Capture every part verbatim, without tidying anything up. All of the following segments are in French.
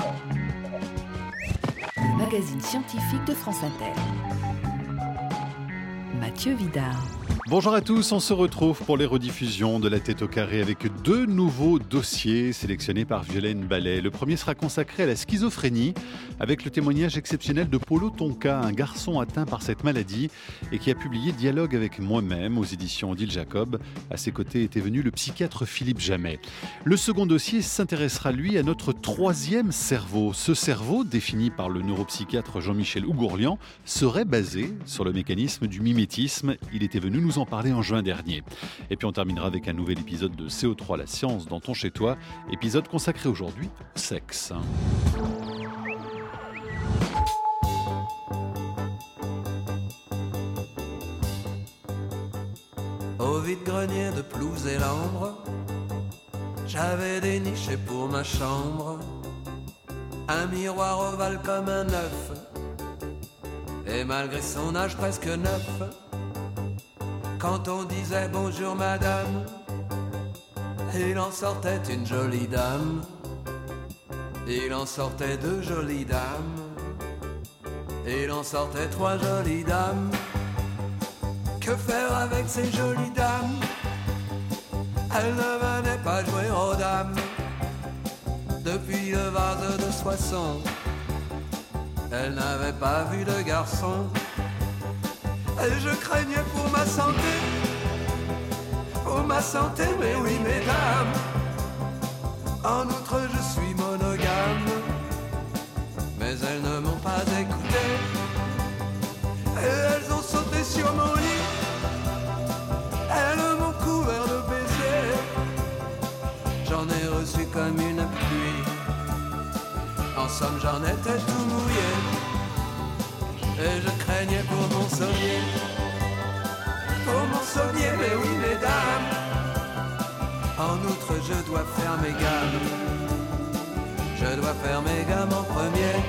Le magazine scientifique de France Inter. Mathieu Vidard. Bonjour à tous, on se retrouve pour les rediffusions de La Tête au Carré avec deux nouveaux dossiers sélectionnés par Violaine Ballet. Le premier sera consacré à la schizophrénie avec le témoignage exceptionnel de Polo Tonka, un garçon atteint par cette maladie et qui a publié Dialogue avec moi-même aux éditions Odile Jacob. À ses côtés était venu le psychiatre Philippe Jamet. Le second dossier s'intéressera lui à notre troisième cerveau. Ce cerveau, défini par le neuropsychiatre Jean-Michel Ougourlian, serait basé sur le mécanisme du mimétisme. Il était venu nous en parler en juin dernier. Et puis on terminera avec un nouvel épisode de C O trois, la science dans ton chez toi, épisode consacré aujourd'hui au sexe. Au vide-grenier de Plouse et Lambre, j'avais déniché pour ma chambre un miroir ovale comme un œuf, et malgré son âge presque neuf, quand on disait bonjour madame, il en sortait une jolie dame. Il en sortait deux jolies dames. Il en sortait trois jolies dames. Que faire avec ces jolies dames? Elles ne venaient pas jouer aux dames. Depuis le vase de Soissons, elles n'avaient pas vu de garçon. Et je craignais pour ma santé, pour ma santé, mais oui mesdames. En outre je suis monogame, mais elles ne m'ont pas écouté. Et elles ont sauté sur mon lit, elles m'ont couvert de baisers. J'en ai reçu comme une pluie, en somme j'en étais tout mouillé. Et je craignais pour mon sommier, pour mon sommier, mais oui mesdames. En outre je dois faire mes gammes, je dois faire mes gammes en premier.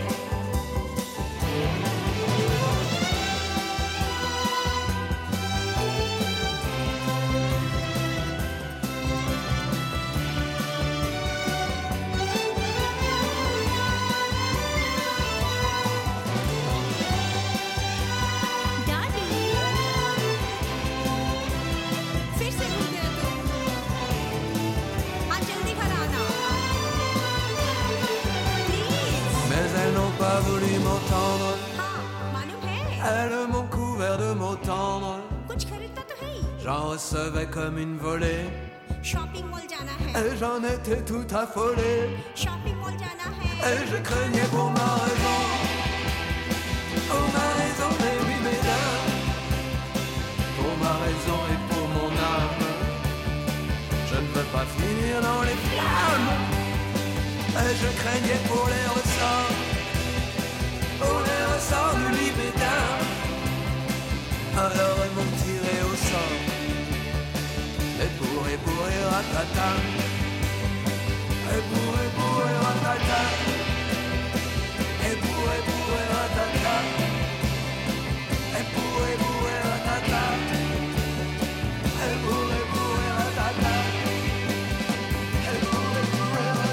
Pas voulu m'entendre, elles m'ont couvert de mots tendres. J'en recevais comme une volée, et j'en étais tout affolé. Et je craignais pour ma raison, pour ma raison, mais oui mesdames, pour ma raison et pour mon âme. Je ne veux pas finir dans les flammes. Et je craignais pour les ressorts, pour les ressorts du lit mesdames. Alors elles m'ont tiré au sort, et pour et pour et ratata, et pour et pour et ratata, et pour et pour et ratata, et pour et pour et ratata, et pour et pour et ratata, et pour et pour et ratata.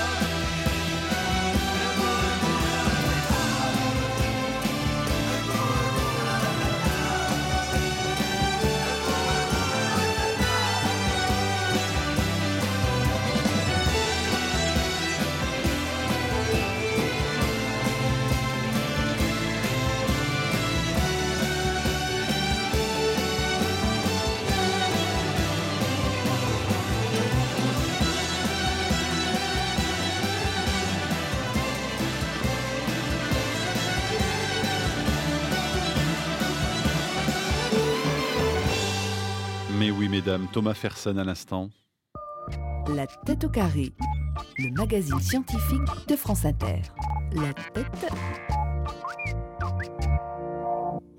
Mais oui mesdames, Thomas Fersen à l'instant. La Tête au Carré, le magazine scientifique de France Inter. La tête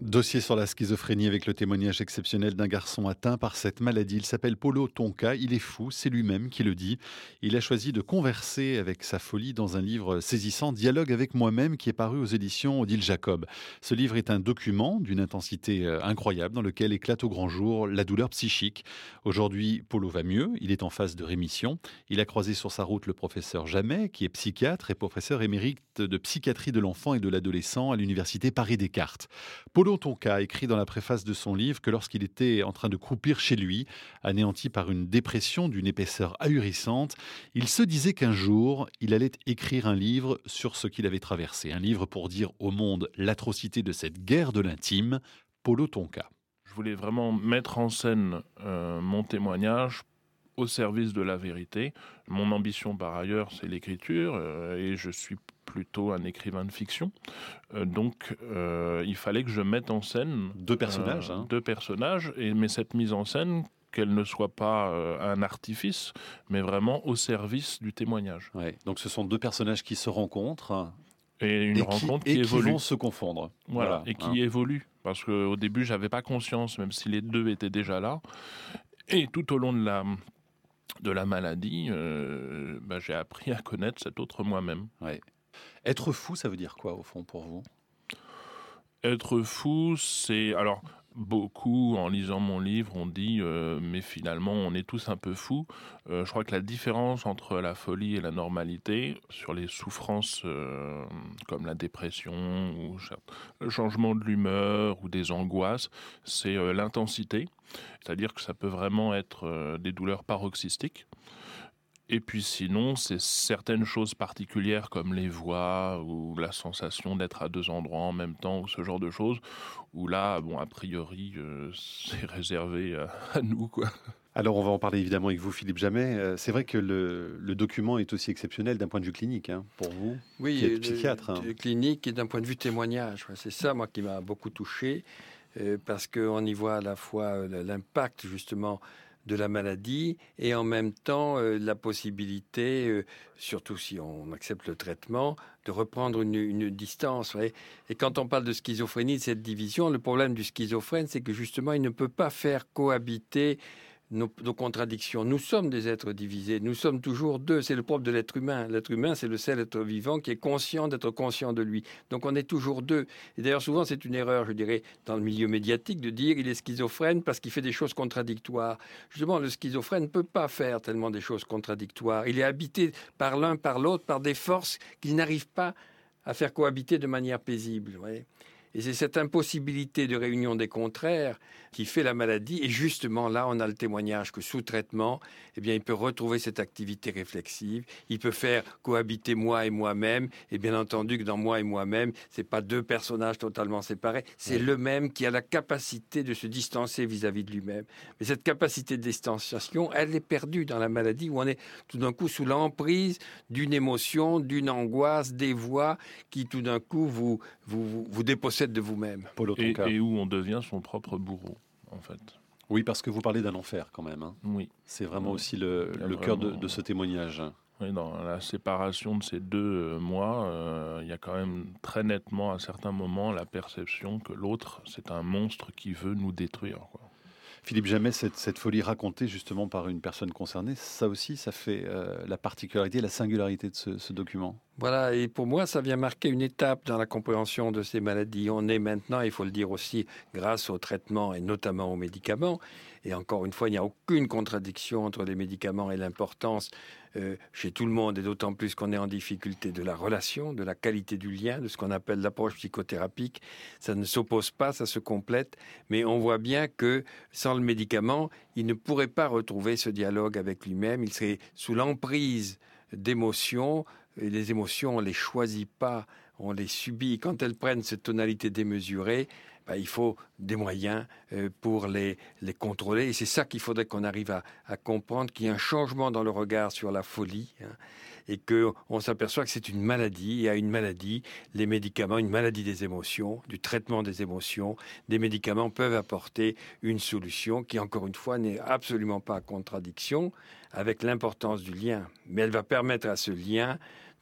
Dossier sur la schizophrénie avec le témoignage exceptionnel d'un garçon atteint par cette maladie. Il s'appelle Polo Tonka, il est fou, c'est lui-même qui le dit. Il a choisi de converser avec sa folie dans un livre saisissant, Dialogue avec moi-même, qui est paru aux éditions Odile Jacob. Ce livre est un document d'une intensité incroyable dans lequel éclate au grand jour la douleur psychique. Aujourd'hui, Polo va mieux, il est en phase de rémission. Il a croisé sur sa route le professeur Jamet, qui est psychiatre et professeur émérite de psychiatrie de l'enfant et de l'adolescent à l'université Paris-Descartes. Polo Tonka écrit dans la préface de son livre que lorsqu'il était en train de croupir chez lui, anéanti par une dépression d'une épaisseur ahurissante, il se disait qu'un jour, il allait écrire un livre sur ce qu'il avait traversé. Un livre pour dire au monde l'atrocité de cette guerre de l'intime. Polo Tonka. Je voulais vraiment mettre en scène euh, mon témoignage au service de la vérité. Mon ambition par ailleurs, c'est l'écriture euh, et je suis plutôt un écrivain de fiction. Euh, donc, euh, il fallait que je mette en scène deux personnages. Euh, hein. Deux personnages, et, mais cette mise en scène, qu'elle ne soit pas euh, un artifice, mais vraiment au service du témoignage. Ouais. Donc, ce sont deux personnages qui se rencontrent. Et une et rencontre qui, qui et évolue. qui vont se confondre. Voilà, voilà et qui hein. évolue. Parce qu'au début, je n'avais pas conscience, même si les deux étaient déjà là. Et tout au long de la... de la maladie, euh, bah, j'ai appris à connaître cet autre moi-même. Ouais. Être fou, ça veut dire quoi, au fond, pour vous ? Être fou, c'est... Alors, beaucoup, en lisant mon livre, on dit euh, « mais finalement, on est tous un peu fous euh, ». Je crois que la différence entre la folie et la normalité, sur les souffrances euh, comme la dépression, ou le changement de l'humeur, ou des angoisses, c'est euh, l'intensité. C'est-à-dire que ça peut vraiment être euh, des douleurs paroxystiques. Et puis sinon, c'est certaines choses particulières comme les voix ou la sensation d'être à deux endroits en même temps ou ce genre de choses, où là, bon, a priori, euh, c'est réservé à, à nous, quoi. Alors, on va en parler évidemment avec vous, Philippe Jamet. C'est vrai que le, le document est aussi exceptionnel d'un point de vue clinique, hein, pour vous, oui, qui êtes psychiatre. Oui, hein. clinique et d'un point de vue témoignage. C'est ça, moi, qui m'a beaucoup touché, euh, parce qu'on y voit à la fois l'impact, justement, de la maladie et en même temps euh, la possibilité, euh, surtout si on accepte le traitement, de reprendre une, une distance. Ouais. Et quand on parle de schizophrénie, de cette division, le problème du schizophrène, c'est que justement, il ne peut pas faire cohabiter Nos, nos contradictions. Nous sommes des êtres divisés. Nous sommes toujours deux. C'est le propre de l'être humain. L'être humain, c'est le seul être vivant qui est conscient d'être conscient de lui. Donc on est toujours deux. Et d'ailleurs, souvent, c'est une erreur, je dirais, dans le milieu médiatique, de dire il est schizophrène parce qu'il fait des choses contradictoires. Justement, le schizophrène ne peut pas faire tellement des choses contradictoires. Il est habité par l'un, par l'autre, par des forces qu'il n'arrive pas à faire cohabiter de manière paisible. Vous voyez ? Et c'est cette impossibilité de réunion des contraires qui fait la maladie. Et justement, là, on a le témoignage que sous traitement, eh bien, il peut retrouver cette activité réflexive. Il peut faire cohabiter moi et moi-même. Et bien entendu que dans moi et moi-même, c'est pas deux personnages totalement séparés. C'est oui. le même qui a la capacité de se distancer vis-à-vis de lui-même. Mais cette capacité de distanciation, elle est perdue dans la maladie où on est tout d'un coup sous l'emprise d'une émotion, d'une angoisse, des voix qui tout d'un coup vous, vous, vous, vous dépossèdent de vous-même. Et, et où on devient son propre bourreau, en fait. Oui, parce que vous parlez d'un enfer, quand même. Hein. Oui. C'est vraiment oui. aussi le, le cœur de, de ce témoignage. Oui, dans la séparation de ces deux euh, mois, euh, il y a quand même très nettement, à certains moments, la perception que l'autre, c'est un monstre qui veut nous détruire, quoi. Philippe Jamet, cette, cette folie racontée justement par une personne concernée, ça aussi, ça fait euh, la particularité, la singularité de ce, ce document. Voilà, et pour moi, ça vient marquer une étape dans la compréhension de ces maladies. On est maintenant, il faut le dire aussi, grâce aux traitements et notamment aux médicaments. Et encore une fois, il n'y a aucune contradiction entre les médicaments et l'importance euh, chez tout le monde, et d'autant plus qu'on est en difficulté de la relation, de la qualité du lien, de ce qu'on appelle l'approche psychothérapique. Ça ne s'oppose pas, ça se complète, mais on voit bien que sans le médicament, il ne pourrait pas retrouver ce dialogue avec lui-même. Il serait sous l'emprise d'émotions, et les émotions, on ne les choisit pas, on les subit. Quand elles prennent cette tonalité démesurée, ben, il faut des moyens euh, pour les, les contrôler. Et c'est ça qu'il faudrait qu'on arrive à, à comprendre, qu'il y a un changement dans le regard sur la folie, hein, et qu'on s'aperçoit que c'est une maladie. Et à une maladie, les médicaments, une maladie des émotions, du traitement des émotions, des médicaments peuvent apporter une solution qui, encore une fois, n'est absolument pas en contradiction avec l'importance du lien. Mais elle va permettre à ce lien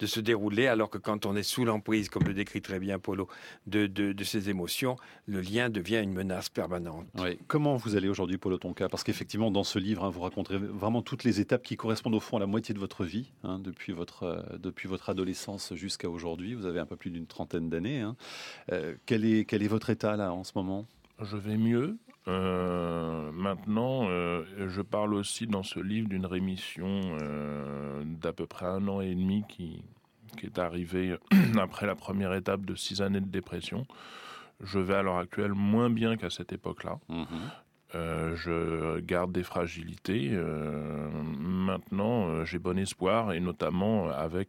de se dérouler, alors que quand on est sous l'emprise, comme le décrit très bien Polo, de, de, de ces émotions, le lien devient une menace permanente. Oui. Comment vous allez aujourd'hui, Polo Tonka? Parce qu'effectivement, dans ce livre, hein, vous raconterez vraiment toutes les étapes qui correspondent au fond à la moitié de votre vie, hein, depuis, votre, euh, depuis votre adolescence jusqu'à aujourd'hui. Vous avez un peu plus d'une trentaine d'années. Hein. Euh, quel est, quel est votre état là en ce moment? Je vais mieux. Euh, maintenant, euh, je parle aussi dans ce livre d'une rémission euh, d'à peu près un an et demi qui, qui est arrivée après la première étape de six années de dépression. Je vais à l'heure actuelle moins bien qu'à cette époque-là. Mmh. Euh, je garde des fragilités. Euh, maintenant, euh, j'ai bon espoir, et notamment avec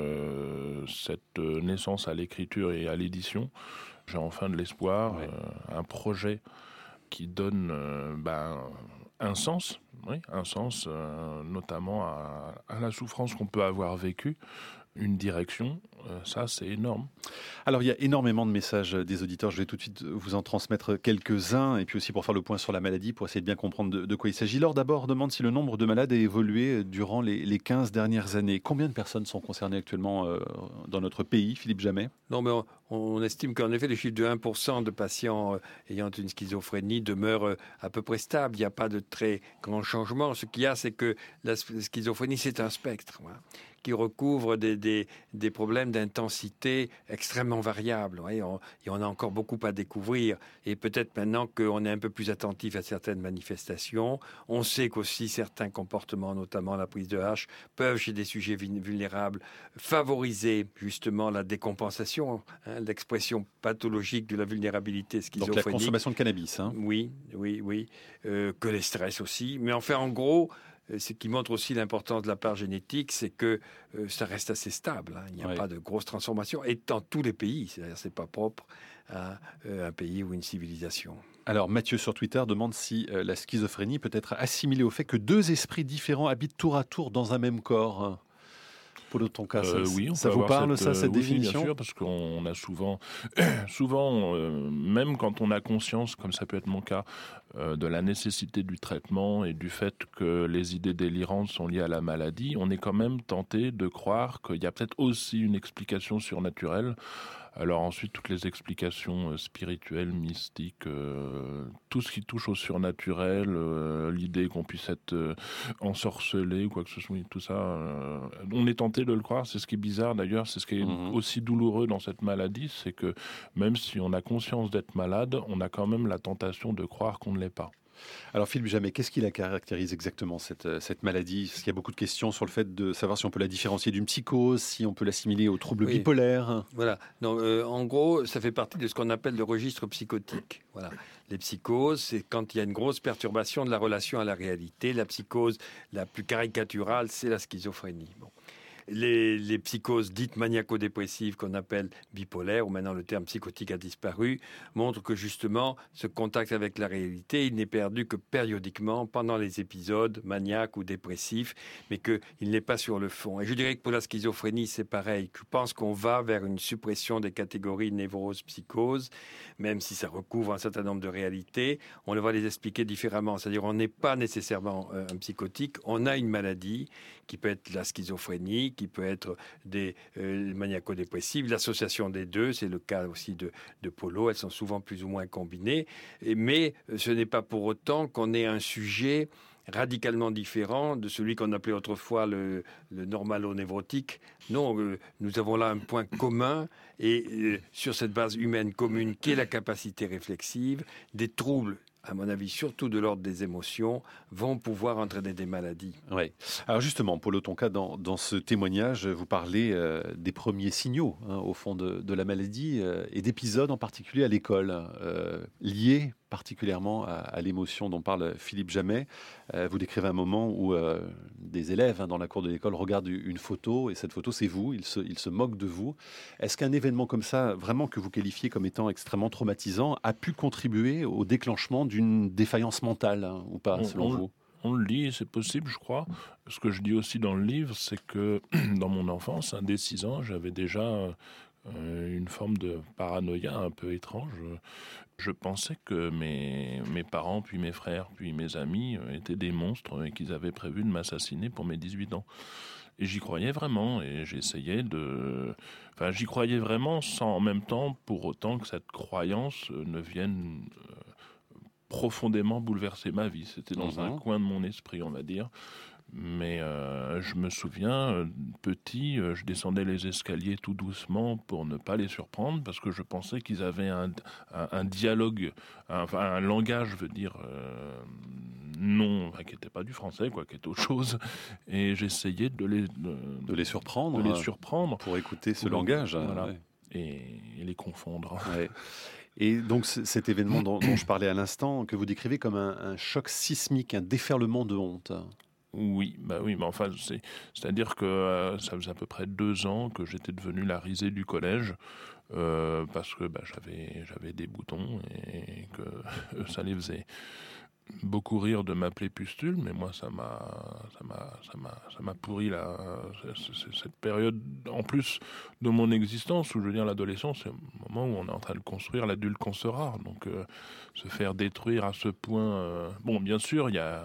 euh, cette naissance à l'écriture et à l'édition. J'ai enfin de l'espoir, ouais. euh, un projet qui donne euh, ben, un sens, oui, un sens euh, notamment à, à la souffrance qu'on peut avoir vécue, une direction, euh, ça c'est énorme. Alors il y a énormément de messages des auditeurs, je vais tout de suite vous en transmettre quelques-uns, et puis aussi pour faire le point sur la maladie, pour essayer de bien comprendre de, de quoi il s'agit. Laure d'abord demande si le nombre de malades a évolué durant les, les quinze dernières années. Combien de personnes sont concernées actuellement euh, dans notre pays, Philippe Jamet? Non, mais on, on estime qu'en effet le chiffre de un pour cent de patients euh, ayant une schizophrénie demeure euh, à peu près stable. Il n'y a pas de très grand changement. Ce qu'il y a, c'est que la schizophrénie, c'est un spectre, voilà, qui recouvre des, des, des problèmes d'intensité extrêmement variables. Ouais, on, et on a encore beaucoup à découvrir. Et peut-être maintenant qu'on est un peu plus attentif à certaines manifestations, on sait qu'aussi certains comportements, notamment la prise de hache, peuvent chez des sujets vulnérables favoriser justement la décompensation, hein, l'expression pathologique de la vulnérabilité schizophrénique. Donc la consommation de cannabis. Hein. Oui, oui, oui. Euh, que les stress aussi. Mais enfin, en gros, ce qui montre aussi l'importance de la part génétique, c'est que euh, ça reste assez stable. Hein. Il n'y a ouais. pas de grosses transformations. Et dans tous les pays, c'est-à-dire c'est pas propre à euh, un pays ou une civilisation. Alors Mathieu sur Twitter demande si euh, la schizophrénie peut être assimilée au fait que deux esprits différents habitent tour à tour dans un même corps. Polo Tonka, euh, ça, oui, on ça peut vous parle, cette, ça, cette euh, définition? Oui, bien sûr, parce qu'on a souvent, souvent euh, même quand on a conscience, comme ça peut être mon cas, euh, de la nécessité du traitement et du fait que les idées délirantes sont liées à la maladie, on est quand même tenté de croire qu'il y a peut-être aussi une explication surnaturelle. Alors ensuite, toutes les explications spirituelles, mystiques, euh, tout ce qui touche au surnaturel, euh, l'idée qu'on puisse être euh, ensorcelé ou quoi que ce soit, tout ça, euh, on est tenté de le croire. C'est ce qui est bizarre d'ailleurs, c'est ce qui est mmh. aussi douloureux dans cette maladie, c'est que même si on a conscience d'être malade, on a quand même la tentation de croire qu'on ne l'est pas. Alors Philippe Jamet, qu'est-ce qui la caractérise exactement, cette, cette maladie? Parce qu'il y a beaucoup de questions sur le fait de savoir si on peut la différencier d'une psychose, si on peut l'assimiler aux troubles oui. bipolaires. Voilà. Non, euh, en gros, ça fait partie de ce qu'on appelle le registre psychotique. Voilà. Les psychoses, c'est quand il y a une grosse perturbation de la relation à la réalité. La psychose la plus caricaturale, c'est la schizophrénie. Bon. Les, les psychoses dites maniaco-dépressives qu'on appelle bipolaires, ou maintenant le terme psychotique a disparu, montrent que justement ce contact avec la réalité, il n'est perdu que périodiquement pendant les épisodes maniaques ou dépressifs, mais qu'il n'est pas sur le fond. Et je dirais que pour la schizophrénie, c'est pareil. Je pense qu'on va vers une suppression des catégories névrose-psychose, même si ça recouvre un certain nombre de réalités. On va les expliquer différemment. C'est-à-dire on n'est pas nécessairement euh, un psychotique, on a une maladie qui peut être la schizophrénie, qui peut être des euh, maniaco-dépressives, l'association des deux, c'est le cas aussi de, de Polo, elles sont souvent plus ou moins combinées, et, mais ce n'est pas pour autant qu'on ait un sujet radicalement différent de celui qu'on appelait autrefois le, le normalo-névrotique. Non, euh, nous avons là un point commun, et euh, sur cette base humaine commune qui est la capacité réflexive, des troubles, à mon avis, surtout de l'ordre des émotions, vont pouvoir entraîner des maladies. Oui. Alors justement, Polo Tonka, dans, dans ce témoignage, vous parlez euh, des premiers signaux, hein, au fond de, de la maladie, euh, et d'épisodes en particulier à l'école, euh, liés particulièrement à, à l'émotion dont parle Philippe Jamet. Euh, vous décrivez un moment où euh, des élèves hein, dans la cour de l'école regardent une photo, et cette photo, c'est vous, ils se, ils se moquent de vous. Est-ce qu'un événement comme ça, vraiment que vous qualifiez comme étant extrêmement traumatisant, a pu contribuer au déclenchement d'une défaillance mentale, hein, ou pas, selon on, vous? On le dit, c'est possible, je crois. Ce que je dis aussi dans le livre, c'est que dans mon enfance, dès six ans, j'avais déjà euh, une forme de paranoïa un peu étrange. Je pensais que mes, mes parents, puis mes frères, puis mes amis euh, étaient des monstres et qu'ils avaient prévu de m'assassiner pour mes dix-huit ans. Et j'y croyais vraiment, et j'essayais de... Enfin, j'y croyais vraiment sans en même temps, pour autant que cette croyance ne vienne euh, profondément bouleverser ma vie. C'était dans mmh. un coin de mon esprit, on va dire. Mais euh, je me souviens, petit, je descendais les escaliers tout doucement pour ne pas les surprendre, parce que je pensais qu'ils avaient un, un, un dialogue, un, enfin un langage, je veux dire, euh, non, enfin, qui n'était pas du français, quoi, qui était autre chose. Et j'essayais de les, de, de les surprendre, de les surprendre pour écouter ce pour langage, voilà, ouais. et, et les confondre. Ouais. Et donc cet événement dont, dont je parlais à l'instant, que vous décrivez comme un, un choc sismique, un déferlement de honte. Oui, bah oui, mais enfin, c'est, c'est-à-dire que euh, ça faisait à peu près deux ans que j'étais devenu la risée du collège, euh, parce que bah, j'avais, j'avais des boutons et que ça les faisait beaucoup rire de m'appeler Pustule, mais moi ça m'a, ça m'a, ça m'a, ça m'a pourri la, cette période, en plus de mon existence, où je veux dire l'adolescence, c'est le moment où on est en train de construire l'adulte qu'on sera, donc euh, se faire détruire à ce point, euh, bon, bien sûr, il y a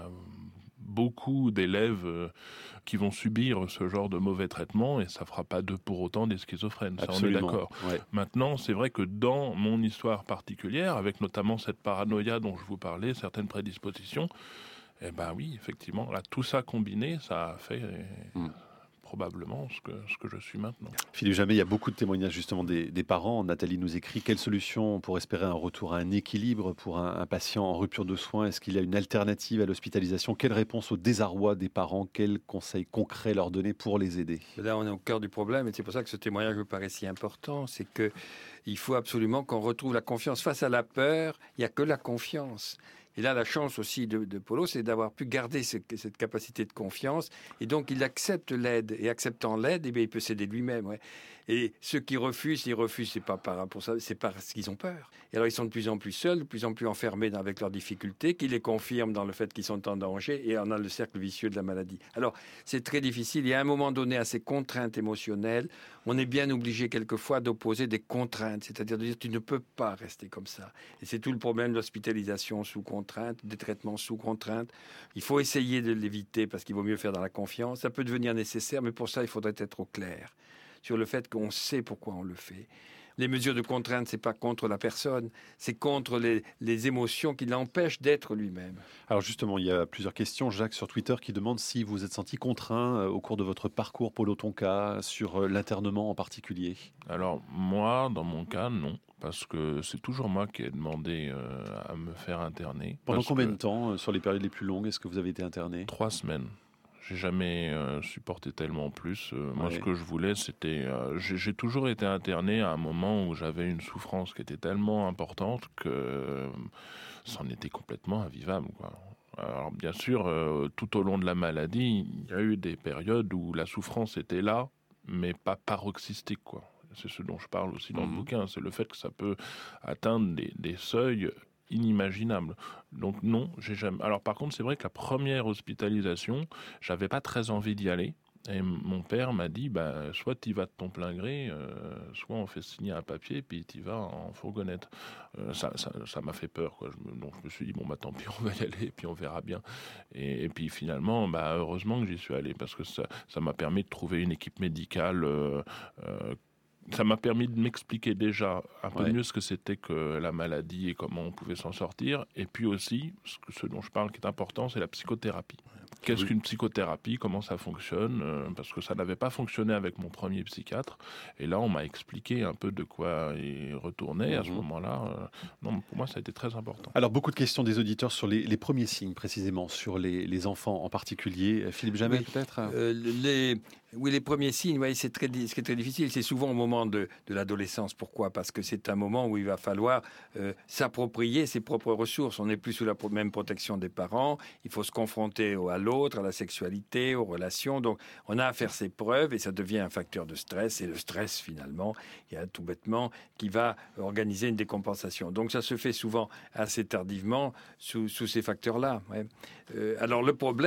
beaucoup d'élèves euh, qui vont subir ce genre de mauvais traitement, et ça fera pas d'eux pour autant des schizophrènes. Ça, on est d'accord. Ouais. Maintenant, c'est vrai que dans mon histoire particulière, avec notamment cette paranoïa dont je vous parlais, certaines prédispositions, eh ben oui, effectivement, là, tout ça combiné, ça a fait euh, mm. probablement ce que, ce que je suis maintenant. Philippe Jamet, il y a beaucoup de témoignages justement des, des parents. Nathalie nous écrit: quelle solution pour espérer un retour à un équilibre pour un, un patient en rupture de soins? Est-ce qu'il y a une alternative à l'hospitalisation? Quelle réponse au désarroi des parents? Quels conseils concrets leur donner pour les aider? Là, on est au cœur du problème, et c'est pour ça que ce témoignage me paraît si important. C'est qu'il faut absolument qu'on retrouve la confiance. Face à la peur, il n'y a que la confiance. Et là, la chance aussi de, de Polo, c'est d'avoir pu garder ce, cette capacité de confiance. Et donc, il accepte l'aide. Et acceptant l'aide, eh bien, il peut s'aider lui-même. Ouais. Et ceux qui refusent, ils refusent, c'est pas par pour ça, c'est parce qu'ils ont peur. Et alors, ils sont de plus en plus seuls, de plus en plus enfermés dans, avec leurs difficultés, qui les confirment dans le fait qu'ils sont en danger. Et on a le cercle vicieux de la maladie. Alors, c'est très difficile. Il y a un moment donné, à ces contraintes émotionnelles, on est bien obligé quelquefois d'opposer des contraintes. C'est-à-dire de dire, tu ne peux pas rester comme ça. Et c'est tout le problème de l'hospitalisation sous contrainte, des traitements sous contrainte. Il faut essayer de l'éviter parce qu'il vaut mieux faire dans la confiance. Ça peut devenir nécessaire, mais pour ça, il faudrait être au clair sur le fait qu'on sait pourquoi on le fait. Les mesures de contrainte, c'est pas contre la personne, c'est contre les, les émotions qui l'empêchent d'être lui-même. Alors justement, il y a plusieurs questions. Jacques sur Twitter qui demande si vous êtes senti contraint au cours de votre parcours Polo Tonka, sur l'internement en particulier. Alors moi, dans mon cas, non. Parce que c'est toujours moi qui ai demandé euh, à me faire interner. Pendant combien de temps, sur les périodes les plus longues, est-ce que vous avez été interné? Trois semaines. J'ai jamais euh, supporté tellement plus. Euh, moi, ouais. ce que je voulais, c'était... Euh, j'ai, j'ai toujours été interné à un moment où j'avais une souffrance qui était tellement importante que euh, c'en était complètement invivable, quoi. Alors, bien sûr, euh, tout au long de la maladie, il y a eu des périodes où la souffrance était là, mais pas paroxystique, quoi. C'est ce dont je parle aussi dans mmh. le bouquin. C'est le fait que ça peut atteindre des, des seuils inimaginable. Donc non, j'ai jamais. Alors par contre, c'est vrai que la première hospitalisation, j'avais pas très envie d'y aller. Et mon père m'a dit, bah, soit tu y vas de ton plein gré, euh, soit on fait signer un papier, puis tu y vas en fourgonnette. Euh, ça, ça, ça m'a fait peur, quoi. Je me, donc je me suis dit, bon, bah tant pis, on va y aller, et puis on verra bien. Et, et puis finalement, bah, heureusement que j'y suis allé, parce que ça, ça m'a permis de trouver une équipe médicale euh, euh, ça m'a permis de m'expliquer déjà un peu ouais. mieux ce que c'était que la maladie et comment on pouvait s'en sortir. Et puis aussi, ce, que, ce dont je parle qui est important, c'est la psychothérapie. Qu'est-ce oui. qu'une psychothérapie? Comment ça fonctionne? euh, Parce que ça n'avait pas fonctionné avec mon premier psychiatre. Et là, on m'a expliqué un peu de quoi il retournait mmh. à ce moment-là. Euh, non, pour moi, ça a été très important. Alors, beaucoup de questions des auditeurs sur les, les premiers signes, précisément, sur les, les enfants en particulier. Philippe Jamet, oui. peut-être euh, les... Oui, les premiers signes, ouais, c'est très, ce qui est très difficile, c'est souvent au moment de, de l'adolescence. Pourquoi? Parce que c'est un moment où il va falloir euh, s'approprier ses propres ressources. On n'est plus sous la pro- même protection des parents. Il faut se confronter au, à l'autre, à la sexualité, aux relations. Donc, on a à faire ses preuves et ça devient un facteur de stress. Et le stress, finalement, il y a tout bêtement qui va organiser une décompensation. Donc, ça se fait souvent assez tardivement sous, sous ces facteurs-là. Ouais. Euh, alors, le problème,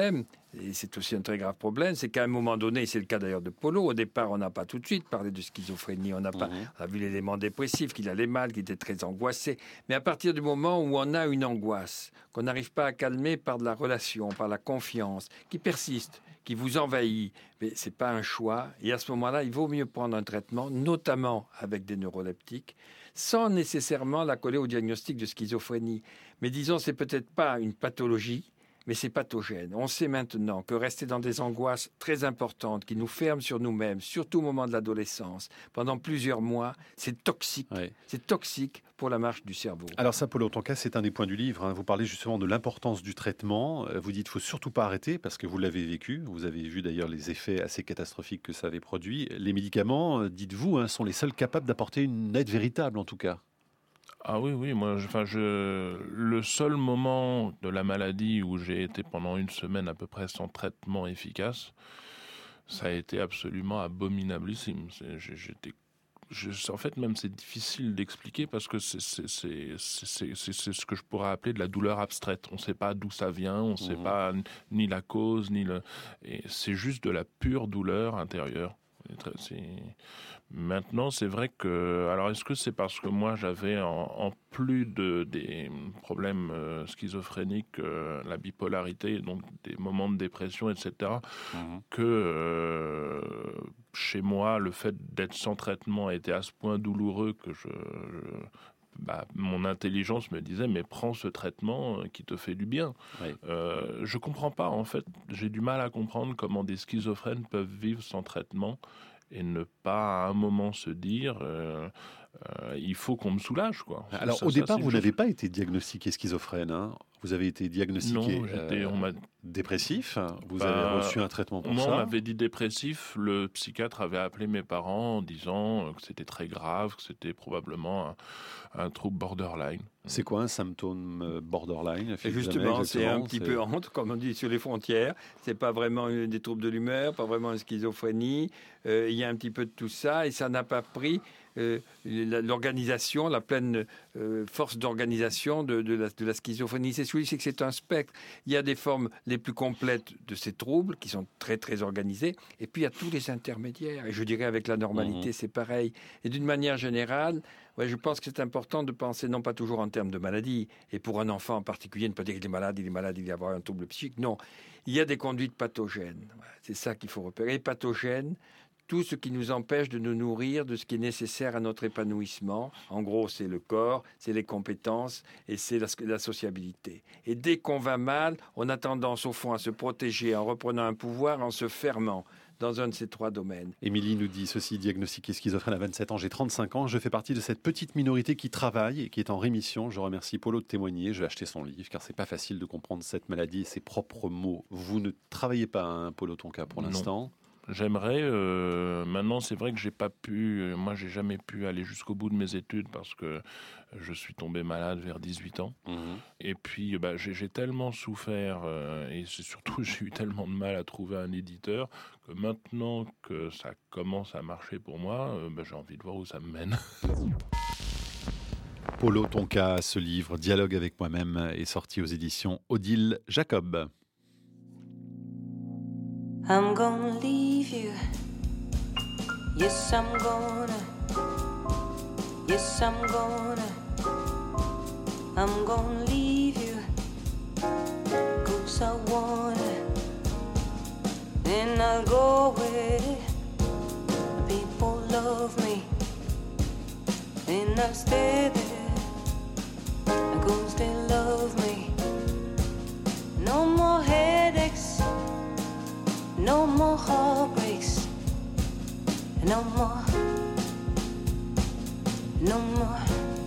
et c'est aussi un très grave problème, c'est qu'à un moment donné, c'est le cas d'ailleurs de Polo, au départ, on n'a pas tout de suite parlé de schizophrénie, on, n'a pas, mmh. on a vu l'élément dépressif, qu'il allait mal, qu'il était très angoissé. Mais à partir du moment où on a une angoisse, qu'on n'arrive pas à calmer par de la relation, par la confiance, qui persiste, qui vous envahit, mais ce n'est pas un choix. Et à ce moment-là, il vaut mieux prendre un traitement, notamment avec des neuroleptiques, sans nécessairement la coller au diagnostic de schizophrénie. Mais disons, c'est peut-être pas une pathologie, mais c'est pathogène. On sait maintenant que rester dans des angoisses très importantes qui nous ferment sur nous-mêmes, surtout au moment de l'adolescence, pendant plusieurs mois, c'est toxique. Oui. C'est toxique pour la marche du cerveau. Alors ça, Polo Tonka, c'est un des points du livre. Hein. Vous parlez justement de l'importance du traitement. Vous dites qu'il ne faut surtout pas arrêter parce que vous l'avez vécu. Vous avez vu d'ailleurs les effets assez catastrophiques que ça avait produit. Les médicaments, dites-vous, hein, sont les seuls capables d'apporter une aide véritable en tout cas. Ah oui, oui, moi, je, enfin, je, le seul moment de la maladie où j'ai été pendant une semaine à peu près sans traitement efficace, ça a été absolument abominablissime. C'est, j'étais, je, en fait, même c'est difficile d'expliquer parce que c'est, c'est, c'est, c'est, c'est, c'est ce que je pourrais appeler de la douleur abstraite. On ne sait pas d'où ça vient, on ne sait mmh. pas ni la cause, ni le... Et c'est juste de la pure douleur intérieure. C'est... Maintenant, c'est vrai que... Alors, est-ce que c'est parce que moi, j'avais, en, en plus de, des problèmes euh, schizophréniques, euh, la bipolarité, donc des moments de dépression, et cetera, mmh. que euh, chez moi, le fait d'être sans traitement a été à ce point douloureux que je... je Bah, mon intelligence me disait mais prends ce traitement qui te fait du bien. Oui. Euh, je comprends pas en fait, j'ai du mal à comprendre comment des schizophrènes peuvent vivre sans traitement et ne pas à un moment se dire euh, euh, il faut qu'on me soulage quoi. Alors ça, au ça, départ vous chose... n'avez pas été diagnostiqué schizophrène, hein. Vous avez été diagnostiqué non, j'étais, euh, on m'a... dépressif, vous bah, avez reçu un traitement pour moi, ça. On m'avait dit dépressif, le psychiatre avait appelé mes parents en disant que c'était très grave, que c'était probablement un, un trouble borderline. C'est quoi un symptôme borderline? Et justement, c'est un petit c'est... peu entre, comme on dit, sur les frontières. C'est pas vraiment des troubles de l'humeur, pas vraiment une schizophrénie. Euh, il y a un petit peu de tout ça et ça n'a pas pris euh, l'organisation, la pleine euh, force d'organisation de, de, la, de la schizophrénie. C'est celui, c'est que c'est un spectre. Il y a des formes les plus complètes de ces troubles qui sont très très organisés et puis il y a tous les intermédiaires. Et je dirais avec la normalité, mmh. c'est pareil. Et d'une manière générale, ouais, je pense que c'est important de penser non pas toujours en termes de maladie, et pour un enfant en particulier, ne pas dire qu'il est malade, il est malade, il va avoir un trouble psychique. Non, il y a des conduites pathogènes. C'est ça qu'il faut repérer. Et pathogènes, tout ce qui nous empêche de nous nourrir de ce qui est nécessaire à notre épanouissement. En gros, c'est le corps, c'est les compétences et c'est la, la sociabilité. Et dès qu'on va mal, on a tendance au fond à se protéger en reprenant un pouvoir, en se fermant dans un de ces trois domaines. Émilie nous dit ceci, diagnostiqué schizophrène à vingt-sept ans, j'ai trente-cinq ans, je fais partie de cette petite minorité qui travaille et qui est en rémission. Je remercie Polo de témoigner, je vais acheter son livre car c'est pas facile de comprendre cette maladie et ses propres mots. Vous ne travaillez pas, hein, Polo Tonka, pour l'instant? Non. J'aimerais, euh, maintenant c'est vrai que j'ai pas pu, euh, moi j'ai jamais pu aller jusqu'au bout de mes études parce que je suis tombé malade vers dix-huit ans. Mmh. Et puis bah, j'ai, j'ai tellement souffert euh, et c'est surtout j'ai eu tellement de mal à trouver un éditeur que maintenant que ça commence à marcher pour moi, euh, bah, j'ai envie de voir où ça me mène. Polo Tonka, ce livre, Dialogue avec moi-même, est sorti aux éditions Odile Jacob. I'm gonna leave you. Yes, I'm gonna. Yes, I'm gonna. I'm gonna leave you. 'Cause I wanna. And I'll go where people love me. And I'll stay there. 'Cause they love me. No more headaches. No more heartbreaks, no more, no more.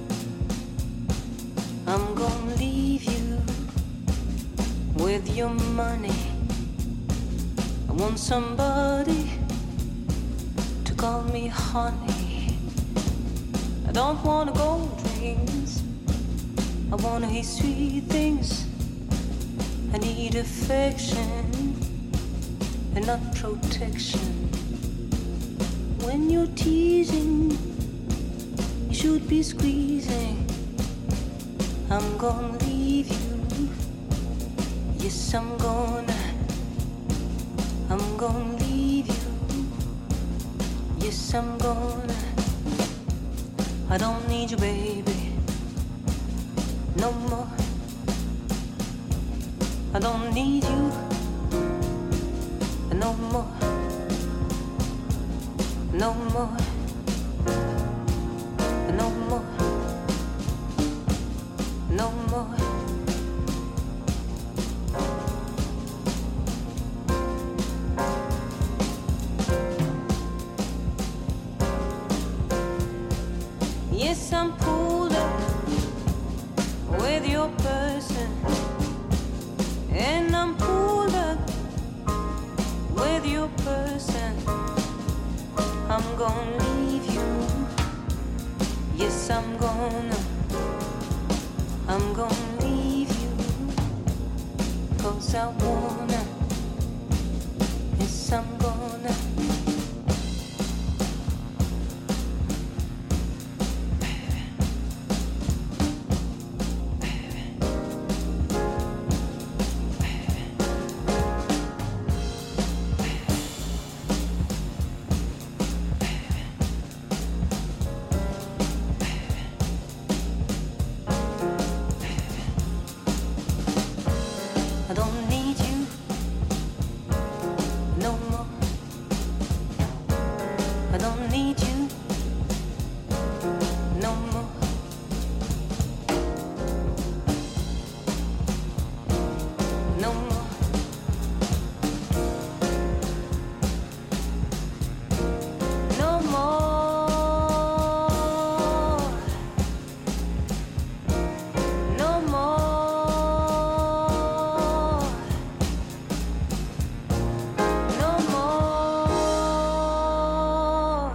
I'm gonna leave you with your money. I want somebody to call me honey. I don't wanna gold rings, I wanna hear sweet things. I need affection and not protection. When you're teasing, you should be squeezing. I'm gonna leave you. Yes, I'm gonna. gonna leave you. Yes, I'm gonna. I don't need you, baby, no more. I don't need you no more, no more, no more, no more. Yes, I'm pulled up with your person, and I'm pulled up with your person. I'm gonna leave you. Yes, I'm gonna. I'm gonna leave you. 'Cause I wanna. Yes, I'm gonna. I don't need you no more. I don't need you no more. No more. No more. No more. No more.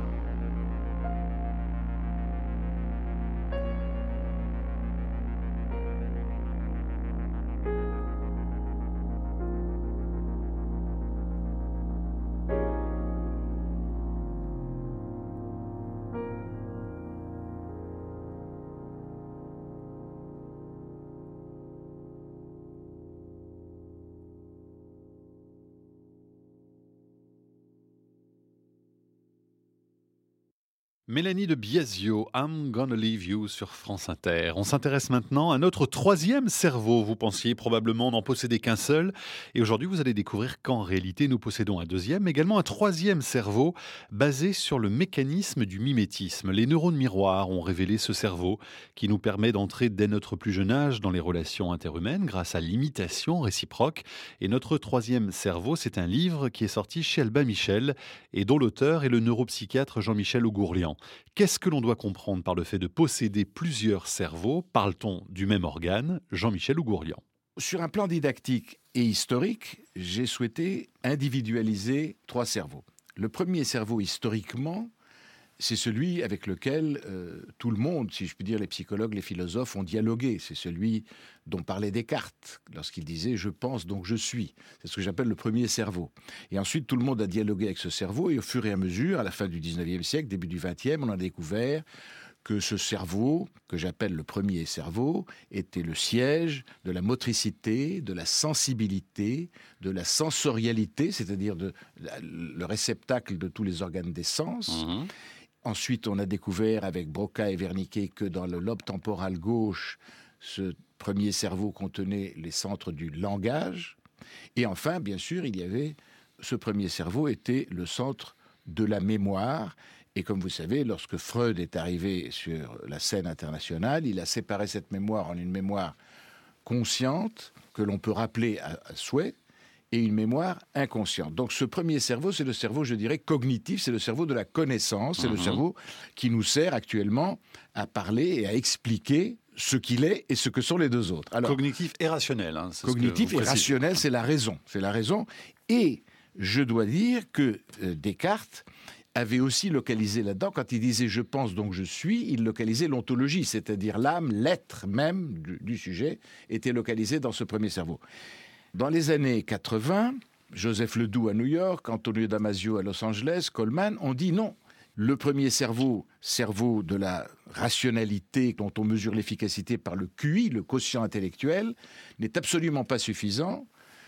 Mélanie de Biasio, I'm Gonna Leave You sur France Inter. On s'intéresse maintenant à notre troisième cerveau. Vous pensiez probablement n'en posséder qu'un seul. Et aujourd'hui, vous allez découvrir qu'en réalité, nous possédons un deuxième, mais également un troisième cerveau basé sur le mécanisme du mimétisme. Les neurones miroirs ont révélé ce cerveau qui nous permet d'entrer dès notre plus jeune âge dans les relations interhumaines grâce à l'imitation réciproque. Et notre troisième cerveau, c'est un livre qui est sorti chez Albin Michel et dont l'auteur est le neuropsychiatre Jean-Michel Augourlian. Qu'est-ce que l'on doit comprendre par le fait de posséder plusieurs cerveaux? Parle-t-on du même organe? Jean-Michel Augourlian. Sur un plan didactique et historique, j'ai souhaité individualiser trois cerveaux. Le premier cerveau, historiquement, c'est celui avec lequel euh, tout le monde, si je puis dire, les psychologues, les philosophes ont dialogué. C'est celui dont parlait Descartes lorsqu'il disait « je pense, donc je suis ». C'est ce que j'appelle le premier cerveau. Et ensuite, tout le monde a dialogué avec ce cerveau et au fur et à mesure, à la fin du dix-neuvième siècle, début du vingtième, on a découvert que ce cerveau, que j'appelle le premier cerveau, était le siège de la motricité, de la sensibilité, de la sensorialité, c'est-à-dire de, la, le réceptacle de tous les organes des sens. Mmh. Ensuite, on a découvert avec Broca et Wernicke que dans le lobe temporal gauche, ce premier cerveau contenait les centres du langage. Et enfin, bien sûr, il y avait ce premier cerveau était le centre de la mémoire. Et comme vous savez, lorsque Freud est arrivé sur la scène internationale, il a séparé cette mémoire en une mémoire consciente que l'on peut rappeler à, à souhait, et une mémoire inconsciente. Donc ce premier cerveau, c'est le cerveau, je dirais, cognitif, c'est le cerveau de la connaissance, c'est mmh. le cerveau qui nous sert actuellement à parler et à expliquer ce qu'il est et ce que sont les deux autres. Alors, cognitif et rationnel. Hein, cognitif et rationnel, c'est la raison. C'est la raison. Et je dois dire que euh, Descartes avait aussi localisé là-dedans, quand il disait « je pense, donc je suis », il localisait l'ontologie, c'est-à-dire l'âme, l'être même du, du sujet, était localisé dans ce premier cerveau. Dans les années quatre-vingts, Joseph Ledoux à New York, Antonio Damasio à Los Angeles, Coleman, ont dit non. Le premier cerveau, cerveau de la rationalité dont on mesure l'efficacité par le Q I, le quotient intellectuel, n'est absolument pas suffisant,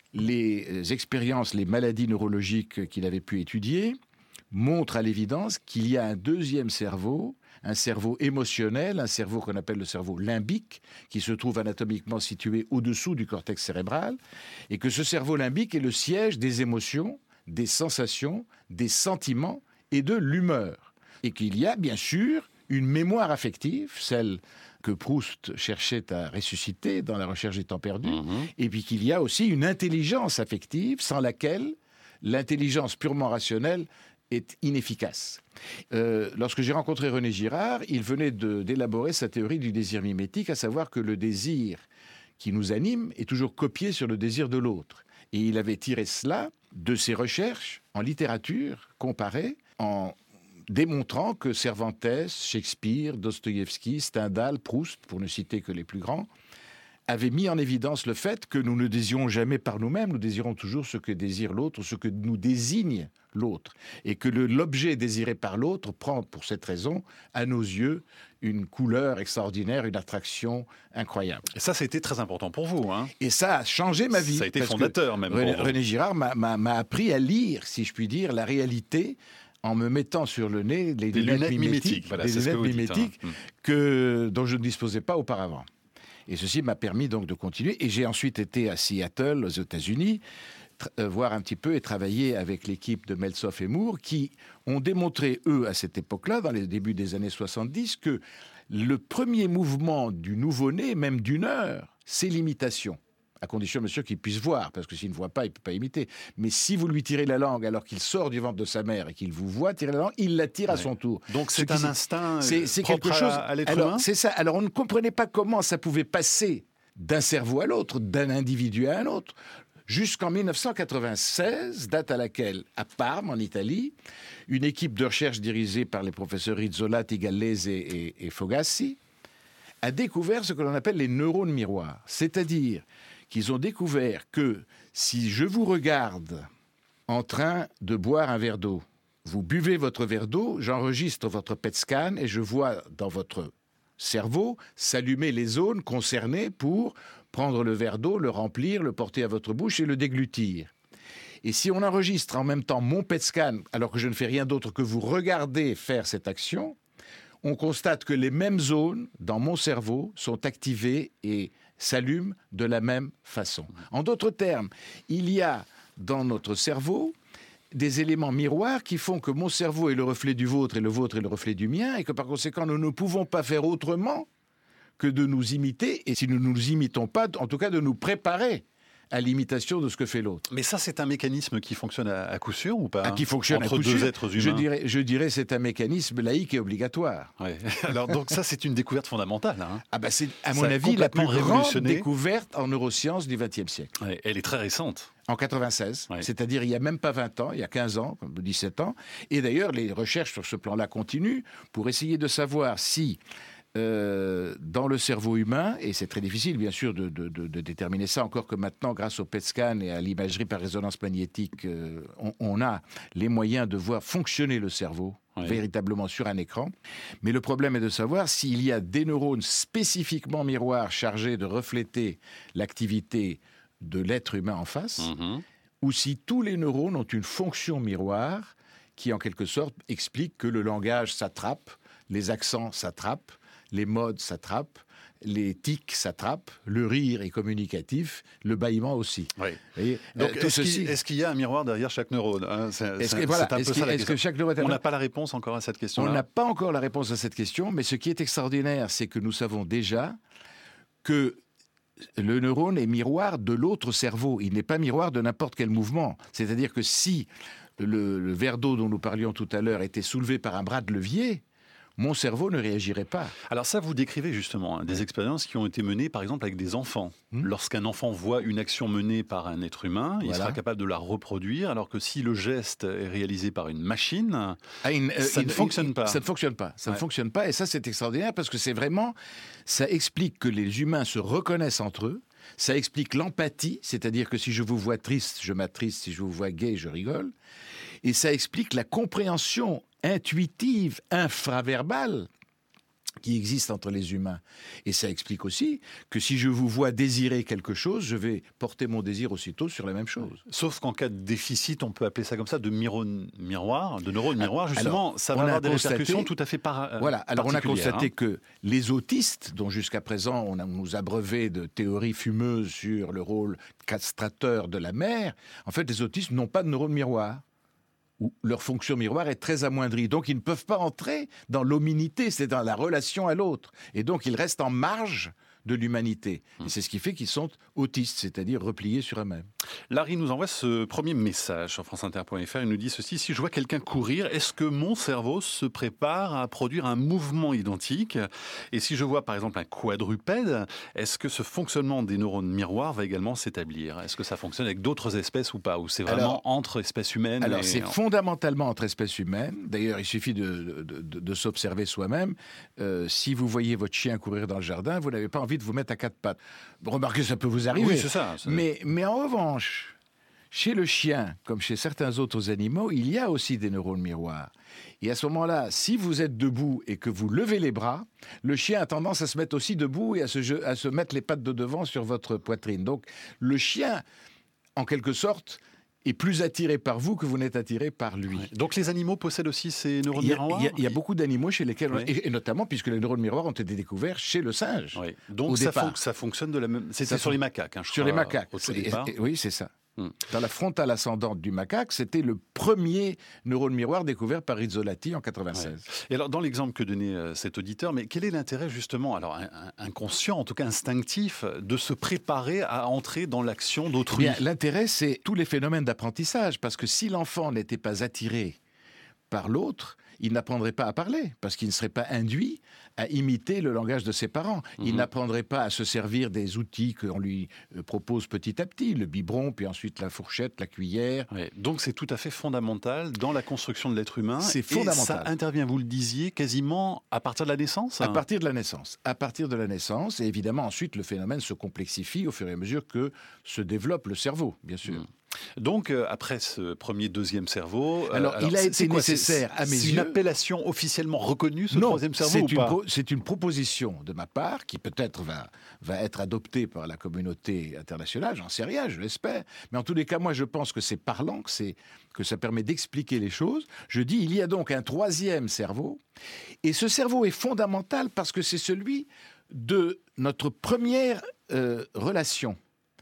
les expériences, les maladies neurologiques qu'il avait pu étudier montrent à l'évidence qu'il y a un deuxième cerveau, un cerveau émotionnel, un cerveau qu'on appelle le cerveau limbique, qui se trouve anatomiquement situé au-dessous du cortex cérébral, et que ce cerveau limbique est le siège des émotions, des sensations, des sentiments et de l'humeur. Et qu'il y a bien sûr une mémoire affective, celle que Proust cherchait à ressusciter dans La recherche des temps perdus, mmh. et puis qu'il y a aussi une intelligence affective sans laquelle l'intelligence purement rationnelle est inefficace. Euh, lorsque j'ai rencontré René Girard, il venait de, d'élaborer sa théorie du désir mimétique, à savoir que le désir qui nous anime est toujours copié sur le désir de l'autre. Et il avait tiré cela de ses recherches en littérature comparée, en démontrant que Cervantes, Shakespeare, Dostoïevski, Stendhal, Proust, pour ne citer que les plus grands, avaient mis en évidence le fait que nous ne désirons jamais par nous-mêmes, nous désirons toujours ce que désire l'autre, ce que nous désigne l'autre, et que le, l'objet désiré par l'autre prend, pour cette raison, à nos yeux, une couleur extraordinaire, une attraction incroyable. Et ça, c'était très important pour vous, hein ? Et ça a changé ma vie. Ça a été fondateur, même. René, René Girard m'a, m'a, m'a appris à lire, si je puis dire, la réalité, en me mettant sur le nez les des lunettes, lunettes mimétiques, mimétiques, voilà, des lunettes mimétiques dites, hein. que, dont je ne disposais pas auparavant. Et ceci m'a permis donc de continuer. Et j'ai ensuite été à Seattle, aux États-Unis, tra- voir un petit peu et travailler avec l'équipe de Meltzoff et Moore, qui ont démontré, eux, à cette époque-là, dans les débuts des années soixante-dix, que le premier mouvement du nouveau-né, même d'une heure, c'est l'imitation. À condition, monsieur, qu'il puisse voir, parce que s'il ne voit pas, il ne peut pas imiter. Mais si vous lui tirez la langue alors qu'il sort du ventre de sa mère et qu'il vous voit tirer la langue, il la tire ouais. à son tour. Donc c'est un instinct c'est, c'est propre quelque chose, à, à l'être alors, humain. C'est ça. Alors on ne comprenait pas comment ça pouvait passer d'un cerveau à l'autre, d'un individu à un autre, jusqu'en dix-neuf cent quatre-vingt-seize, date à laquelle, à Parme, en Italie, une équipe de recherche dirigée par les professeurs Rizzolatti, Gallese et, et Fogassi a découvert ce que l'on appelle les neurones miroirs, c'est-à-dire qu'ils ont découvert que si je vous regarde en train de boire un verre d'eau, vous buvez votre verre d'eau, j'enregistre votre P E T scan et je vois dans votre cerveau s'allumer les zones concernées pour prendre le verre d'eau, le remplir, le porter à votre bouche et le déglutir. Et si on enregistre en même temps mon P E T scan, alors que je ne fais rien d'autre que vous regarder faire cette action, on constate que les mêmes zones dans mon cerveau sont activées et s'allument de la même façon. En d'autres termes, il y a dans notre cerveau des éléments miroirs qui font que mon cerveau est le reflet du vôtre et le vôtre est le reflet du mien, et que par conséquent, nous ne pouvons pas faire autrement que de nous imiter, et si nous ne nous imitons pas, en tout cas de nous préparer à l'imitation de ce que fait l'autre. Mais ça, c'est un mécanisme qui fonctionne à, à coup sûr ou pas ah, Qui fonctionne entre à coup deux sûr. êtres humains. Je dirais, je dirais c'est un mécanisme laïque et obligatoire. Ouais. Alors donc ça, c'est une découverte fondamentale. Hein. Ah bah c'est à mon ça avis la plus grande révolutionné. découverte en neurosciences du vingtième siècle. Ouais, elle est très récente. En quatre-vingt-seize, ouais. C'est-à-dire il n'y a même pas vingt ans, il y a quinze ans, dix-sept ans. Et d'ailleurs, les recherches sur ce plan-là continuent pour essayer de savoir si Euh, dans le cerveau humain, et c'est très difficile bien sûr de, de, de, de déterminer ça, encore que maintenant grâce au P E T scan et à l'imagerie par résonance magnétique, euh, on, on a les moyens de voir fonctionner le cerveau oui. véritablement sur un écran. Mais le problème est de savoir s'il y a des neurones spécifiquement miroirs chargés de refléter l'activité de l'être humain en face, mm-hmm. ou si tous les neurones ont une fonction miroir qui en quelque sorte explique que le langage s'attrape, les accents s'attrapent, les modes s'attrapent, les tics s'attrapent, le rire est communicatif, le bâillement aussi. Oui. Voyez, donc, euh, est-ce, ceci... qu'il, est-ce qu'il y a un miroir derrière chaque neurone hein c'est, est-ce c'est, que, voilà, c'est un est-ce peu que, ça la est-ce que chaque neurone... On n'a pas la réponse encore à cette question-là. On n'a pas encore la réponse à cette question, mais ce qui est extraordinaire, c'est que nous savons déjà que le neurone est miroir de l'autre cerveau. Il n'est pas miroir de n'importe quel mouvement. C'est-à-dire que si le, le verre d'eau dont nous parlions tout à l'heure était soulevé par un bras de levier, mon cerveau ne réagirait pas. Alors ça, vous décrivez justement hein, des expériences qui ont été menées, par exemple, avec des enfants. Mmh. Lorsqu'un enfant voit une action menée par un être humain, voilà. il sera capable de la reproduire, alors que si le geste est réalisé par une machine, ah, une, euh, ça une, ne fonctionne une, pas. Ça ne fonctionne pas. Ça ouais. ne fonctionne pas, et ça, c'est extraordinaire, parce que c'est vraiment... Ça explique que les humains se reconnaissent entre eux, ça explique l'empathie, c'est-à-dire que si je vous vois triste, je m'attriste, si je vous vois gai, je rigole, et ça explique la compréhension intuitive, infraverbale, qui existe entre les humains. Et ça explique aussi que si je vous vois désirer quelque chose, je vais porter mon désir aussitôt sur la même chose. Sauf qu'en cas de déficit, on peut appeler ça comme ça, de neurones miroirs, de neurones miroirs, justement, alors, ça va avoir des constaté, répercussions tout à fait par, Voilà, alors on a constaté hein. que les autistes, dont jusqu'à présent on, a, on nous a breuvé de théories fumeuses sur le rôle castrateur de la mère, en fait les autistes n'ont pas de neurones miroirs, où leur fonction miroir est très amoindrie. Donc, ils ne peuvent pas entrer dans l'hominité, c'est dans la relation à l'autre. Et donc, ils restent en marge de l'humanité. Mmh. Et c'est ce qui fait qu'ils sont autistes, c'est-à-dire repliés sur eux-mêmes. Larry nous envoie ce premier message sur france inter point f r. Il nous dit ceci: si je vois quelqu'un courir, est-ce que mon cerveau se prépare à produire un mouvement identique? Et si je vois par exemple un quadrupède, est-ce que ce fonctionnement des neurones miroirs va également s'établir? Est-ce que ça fonctionne avec d'autres espèces ou pas? Ou c'est vraiment alors, entre espèces humaines? Alors et... c'est fondamentalement entre espèces humaines. D'ailleurs, il suffit de, de, de, de s'observer soi-même. Euh, si vous voyez votre chien courir dans le jardin, vous n'avez pas envie de vous mettre à quatre pattes. Remarquez, ça peut vous arriver. Oui, c'est ça. C'est... Mais, mais en revanche, chez le chien, comme chez certains autres animaux, il y a aussi des neurones miroirs. Et à ce moment-là, si vous êtes debout et que vous levez les bras, le chien a tendance à se mettre aussi debout et à se, à se mettre les pattes de devant sur votre poitrine. Donc, le chien, en quelque sorte, est plus attiré par vous que vous n'êtes attiré par lui. Ouais. Donc les animaux possèdent aussi ces neurones il y a, miroirs? Il y a, il y a beaucoup d'animaux chez lesquels, oui. on, et, et notamment puisque les neurones miroirs ont été découverts chez le singe. Oui. Donc ça, fon- ça fonctionne de la même... C'était sur les macaques. Hein, je sur crois, les macaques. Au tout et, départ. Et, oui, c'est ça. Hmm. Dans la frontale ascendante du macaque, c'était le premier neurone miroir découvert par Rizzolatti en quatre-vingt-seize. Ouais. Et alors, dans l'exemple que donnait euh, cet auditeur, mais quel est l'intérêt justement, alors un, un, inconscient, en tout cas instinctif, de se préparer à entrer dans l'action d'autrui? Bien, l'intérêt, c'est tous les phénomènes d'apprentissage, parce que si l'enfant n'était pas attiré par l'autre, il n'apprendrait pas à parler, parce qu'il ne serait pas induit à imiter le langage de ses parents. Il mmh. n'apprendrait pas à se servir des outils qu'on lui propose petit à petit, le biberon, puis ensuite la fourchette, la cuillère. Ouais, donc c'est tout à fait fondamental dans la construction de l'être humain. C'est fondamental. Et ça intervient, vous le disiez, quasiment à partir de la naissance? À partir de la naissance. À partir de la naissance, et évidemment ensuite le phénomène se complexifie au fur et à mesure que se développe le cerveau, bien sûr. Mmh. Donc, euh, après ce premier, deuxième cerveau... Euh, alors, alors, il a été quoi, nécessaire, c'est, à mes c'est yeux... C'est une appellation officiellement reconnue, ce non, troisième cerveau, c'est ou une pas pro- c'est une proposition de ma part, qui peut-être va, va être adoptée par la communauté internationale, j'en sais rien, je l'espère. Mais en tous les cas, moi, je pense que c'est parlant, que, c'est, que ça permet d'expliquer les choses. Je dis, il y a donc un troisième cerveau, et ce cerveau est fondamental parce que c'est celui de notre première euh, relation.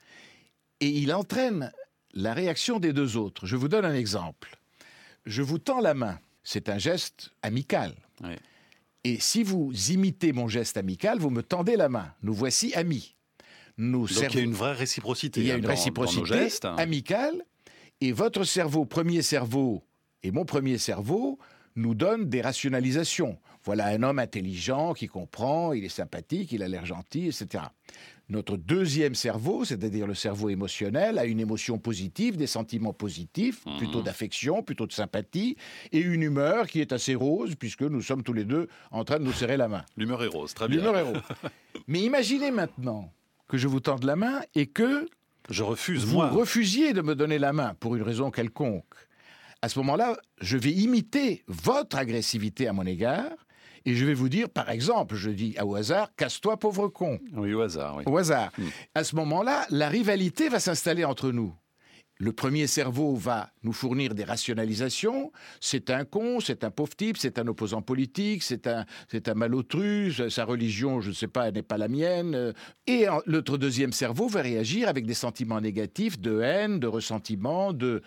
Et il entraîne la réaction des deux autres. Je vous donne un exemple. Je vous tends la main. C'est un geste amical. Oui. Et si vous imitez mon geste amical, vous me tendez la main. Nous voici amis. Nous Donc servons... il y a une vraie réciprocité. Il y a une dans, réciprocité dans nos gestes. amicale. Et votre cerveau, premier cerveau, et mon premier cerveau, nous donnent des rationalisations. Voilà un homme intelligent qui comprend, il est sympathique, il a l'air gentil, et cetera. Notre deuxième cerveau, c'est-à-dire le cerveau émotionnel, a une émotion positive, des sentiments positifs, mmh. plutôt d'affection, plutôt de sympathie, et une humeur qui est assez rose, puisque nous sommes tous les deux en train de nous serrer la main. L'humeur est rose, très bien. L'humeur est rose. Mais imaginez maintenant que je vous tende la main et que je refuse, vous moi. refusiez de me donner la main pour une raison quelconque. À ce moment-là, je vais imiter votre agressivité à mon égard, et je vais vous dire, par exemple, je dis au hasard, casse-toi pauvre con. Oui, au hasard. Oui. Au hasard. Mmh. À ce moment-là, la rivalité va s'installer entre nous. Le premier cerveau va nous fournir des rationalisations. C'est un con, c'est un pauvre type, c'est un opposant politique, c'est un, c'est un malotru, sa religion, je ne sais pas, elle n'est pas la mienne. Et notre deuxième cerveau va réagir avec des sentiments négatifs, de haine, de ressentiment, de,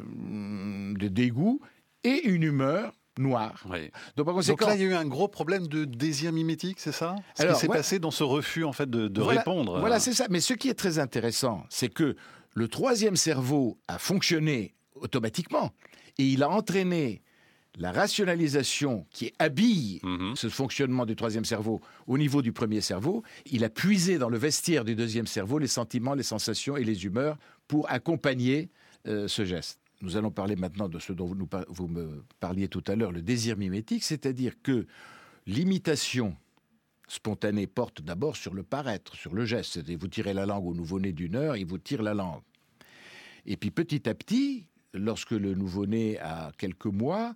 de dégoût et une humeur noire. Oui. Donc, par conséquent, Donc là, il y a eu un gros problème de désir mimétique, c'est ça? Ce alors, qui s'est ouais. passé dans ce refus, en fait, de, de voilà, répondre. Voilà, c'est ça. Mais ce qui est très intéressant, c'est que le troisième cerveau a fonctionné automatiquement et il a entraîné la rationalisation qui habille mmh. ce fonctionnement du troisième cerveau au niveau du premier cerveau. Il a puisé dans le vestiaire du deuxième cerveau les sentiments, les sensations et les humeurs pour accompagner euh, ce geste. Nous allons parler maintenant de ce dont vous, nous, vous me parliez tout à l'heure, le désir mimétique, c'est-à-dire que l'imitation spontanée porte d'abord sur le paraître, sur le geste. C'est-à-dire vous tirez la langue au nouveau-né d'une heure, il vous tire la langue. Et puis petit à petit, lorsque le nouveau-né a quelques mois,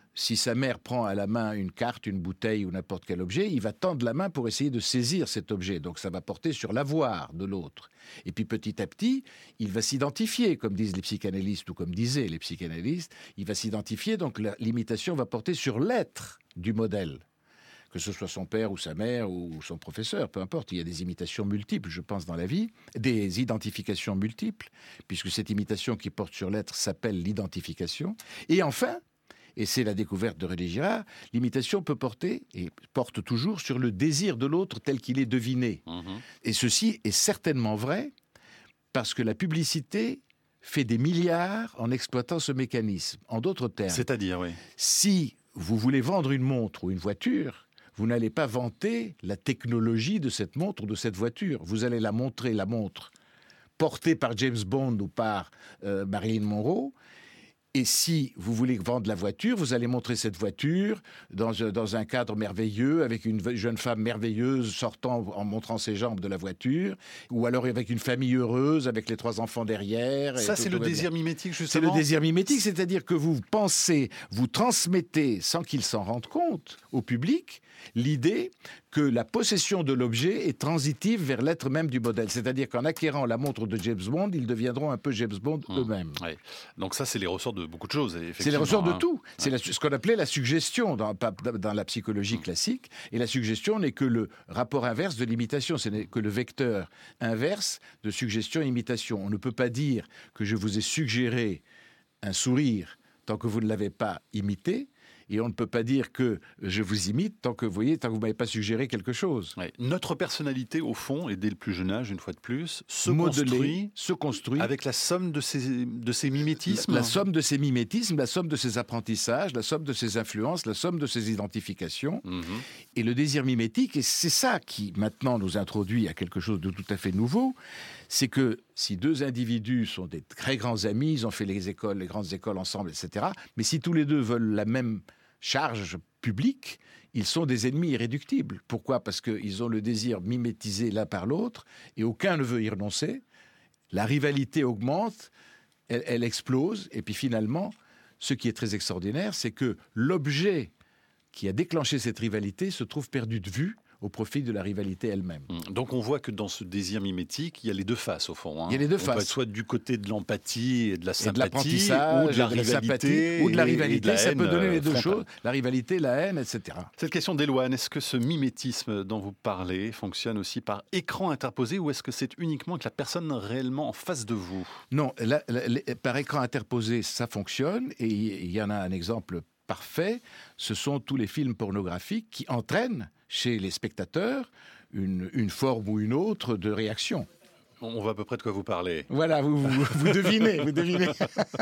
si sa mère prend à la main une carte, une bouteille ou n'importe quel objet, il va tendre la main pour essayer de saisir cet objet. Donc ça va porter sur l'avoir de l'autre. Et puis petit à petit, il va s'identifier, comme disent les psychanalystes ou comme disaient les psychanalystes, il va s'identifier, donc la- l'imitation va porter sur l'être du modèle. Que ce soit son père ou sa mère ou son professeur, peu importe, il y a des imitations multiples, je pense, dans la vie, des identifications multiples, puisque cette imitation qui porte sur l'être s'appelle l'identification. Et enfin, et c'est la découverte de René Girard, l'imitation peut porter, et porte toujours, sur le désir de l'autre tel qu'il est deviné. Mmh. Et ceci est certainement vrai, parce que la publicité fait des milliards en exploitant ce mécanisme. En d'autres termes, C'est-à-dire, oui. si vous voulez vendre une montre ou une voiture, vous n'allez pas vanter la technologie de cette montre ou de cette voiture. Vous allez la montrer, la montre, portée par James Bond ou par euh, Marilyn Monroe. Et si vous voulez vendre la voiture, vous allez montrer cette voiture dans, dans un cadre merveilleux, avec une jeune femme merveilleuse sortant en montrant ses jambes de la voiture, ou alors avec une famille heureuse, avec les trois enfants derrière. Ça, et tout- c'est tout le va bien. désir mimétique, C'est justement. le désir mimétique, c'est-à-dire que vous pensez, vous transmettez, sans qu'il s'en rende compte, au public, l'idée que la possession de l'objet est transitive vers l'être même du modèle. C'est-à-dire qu'en acquérant la montre de James Bond, ils deviendront un peu James Bond Mmh. eux-mêmes. Ouais. Donc ça, c'est les ressorts de beaucoup de choses. C'est les effectivement, ressorts de hein. tout. C'est la- ce qu'on appelait la suggestion dans, pas- dans la psychologie classique. Et la suggestion n'est que le rapport inverse de l'imitation. Ce n'est que le vecteur inverse de suggestion-imitation. On ne peut pas dire que je vous ai suggéré un sourire tant que vous ne l'avez pas imité. Et on ne peut pas dire que je vous imite tant que vous voyez, tant que vous m'avez pas suggéré quelque chose. Ouais. Notre personnalité, au fond, et dès le plus jeune âge, une fois de plus, se Modelé, construit se construit avec la somme de ces, de ces mimétismes. La, la somme de ces mimétismes, la somme de ces apprentissages, la somme de ces influences, la somme de ces identifications. Mhm. Et le désir mimétique, et c'est ça qui maintenant nous introduit à quelque chose de tout à fait nouveau, c'est que si deux individus sont des très grands amis, ils ont fait les écoles, les grandes écoles ensemble, et cetera, mais si tous les deux veulent la même charge publique, ils sont des ennemis irréductibles. Pourquoi ? Parce qu'ils ont le désir mimétisé l'un par l'autre, et aucun ne veut y renoncer. La rivalité augmente, elle, elle explose, et puis finalement, ce qui est très extraordinaire, c'est que l'objet qui a déclenché cette rivalité se trouve perdu de vue au profit de la rivalité elle-même. Donc on voit que dans ce désir mimétique, il y a les deux faces au fond. hein. Il y a les deux on faces. peut être soit du côté de l'empathie et de la Et de sympathie, l'apprentissage, ou de la et de la sympathie, rivalité, ou de la et- et rivalité, la ça haine, peut donner les deux euh, frontale. choses, la rivalité, la haine, et cetera. Cette question d'Éloane, est-ce que ce mimétisme dont vous parlez fonctionne aussi par écran interposé ou est-ce que c'est uniquement avec la personne réellement en face de vous ? Non, la- la- la- par écran interposé, ça fonctionne, et il y en a un exemple parfait, ce sont tous les films pornographiques qui entraînent chez les spectateurs une, une forme ou une autre de réaction. On voit à peu près de quoi vous parlez. Voilà, vous, vous, vous devinez, vous devinez.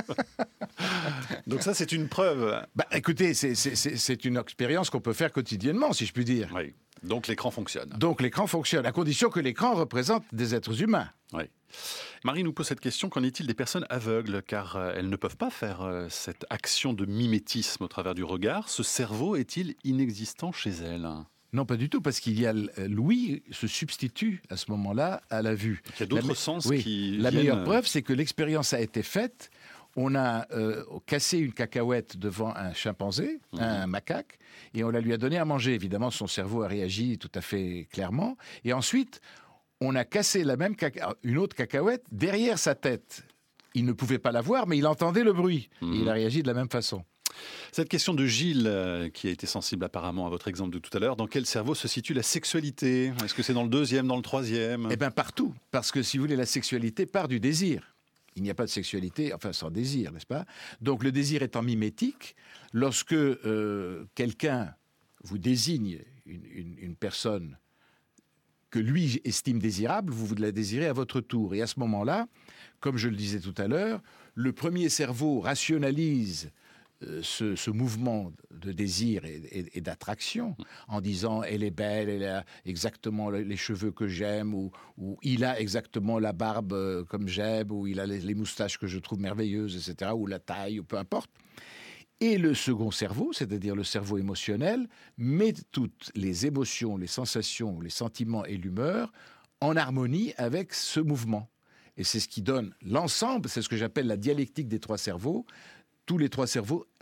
Donc ça, c'est une preuve. Bah, écoutez, c'est- c'est c'est- c'est une expérience qu'on peut faire quotidiennement, si je puis dire. Oui. Donc l'écran fonctionne. Donc l'écran fonctionne, à condition que l'écran représente des êtres humains. Oui. Marie nous pose cette question, qu'en est-il des personnes aveugles ? Car euh, elles ne peuvent pas faire euh, cette action de mimétisme au travers du regard. Ce cerveau est-il inexistant chez elles ? Non, pas du tout, parce qu'il y a l'ouïe se substitue à ce moment-là à la vue. Il y a d'autres La me- sens oui, qui La viennent- meilleure preuve, c'est que l'expérience a été faite. On a euh, cassé une cacahuète devant un chimpanzé, Mhm. un macaque, et on la lui a donné à manger. Évidemment, son cerveau a réagi tout à fait clairement. Et ensuite, on a cassé la même caca- une autre cacahuète derrière sa tête. Il ne pouvait pas la voir, mais il entendait le bruit. Mhm. Et il a réagi de la même façon. Cette question de Gilles, euh, qui a été sensible apparemment à votre exemple de tout à l'heure, dans quel cerveau se situe la sexualité ? Est-ce que c'est dans le deuxième, dans le troisième ? Eh bien, partout. Parce que, si vous voulez, la sexualité part du désir. Il n'y a pas de sexualité, enfin, sans désir, n'est-ce pas ? Donc, le désir étant mimétique, lorsque euh, quelqu'un vous désigne une, une- une personne que lui estime désirable, vous vous la désirez à votre tour. Et à ce moment-là, comme je le disais tout à l'heure, le premier cerveau rationalise euh, ce, ce mouvement de désir et, et- et d'attraction en disant elle est belle, elle a exactement le- les cheveux que j'aime, ou, ou il a exactement la barbe euh, comme j'aime, ou il a les, les moustaches que je trouve merveilleuses, et cetera, ou la taille, ou peu importe. Et le second cerveau, c'est-à-dire le cerveau émotionnel, met toutes les émotions, les sensations, les sentiments et l'humeur en harmonie avec ce mouvement. Et c'est ce qui donne l'ensemble, c'est ce que j'appelle la dialectique des trois cerveaux. Tous les trois cerveaux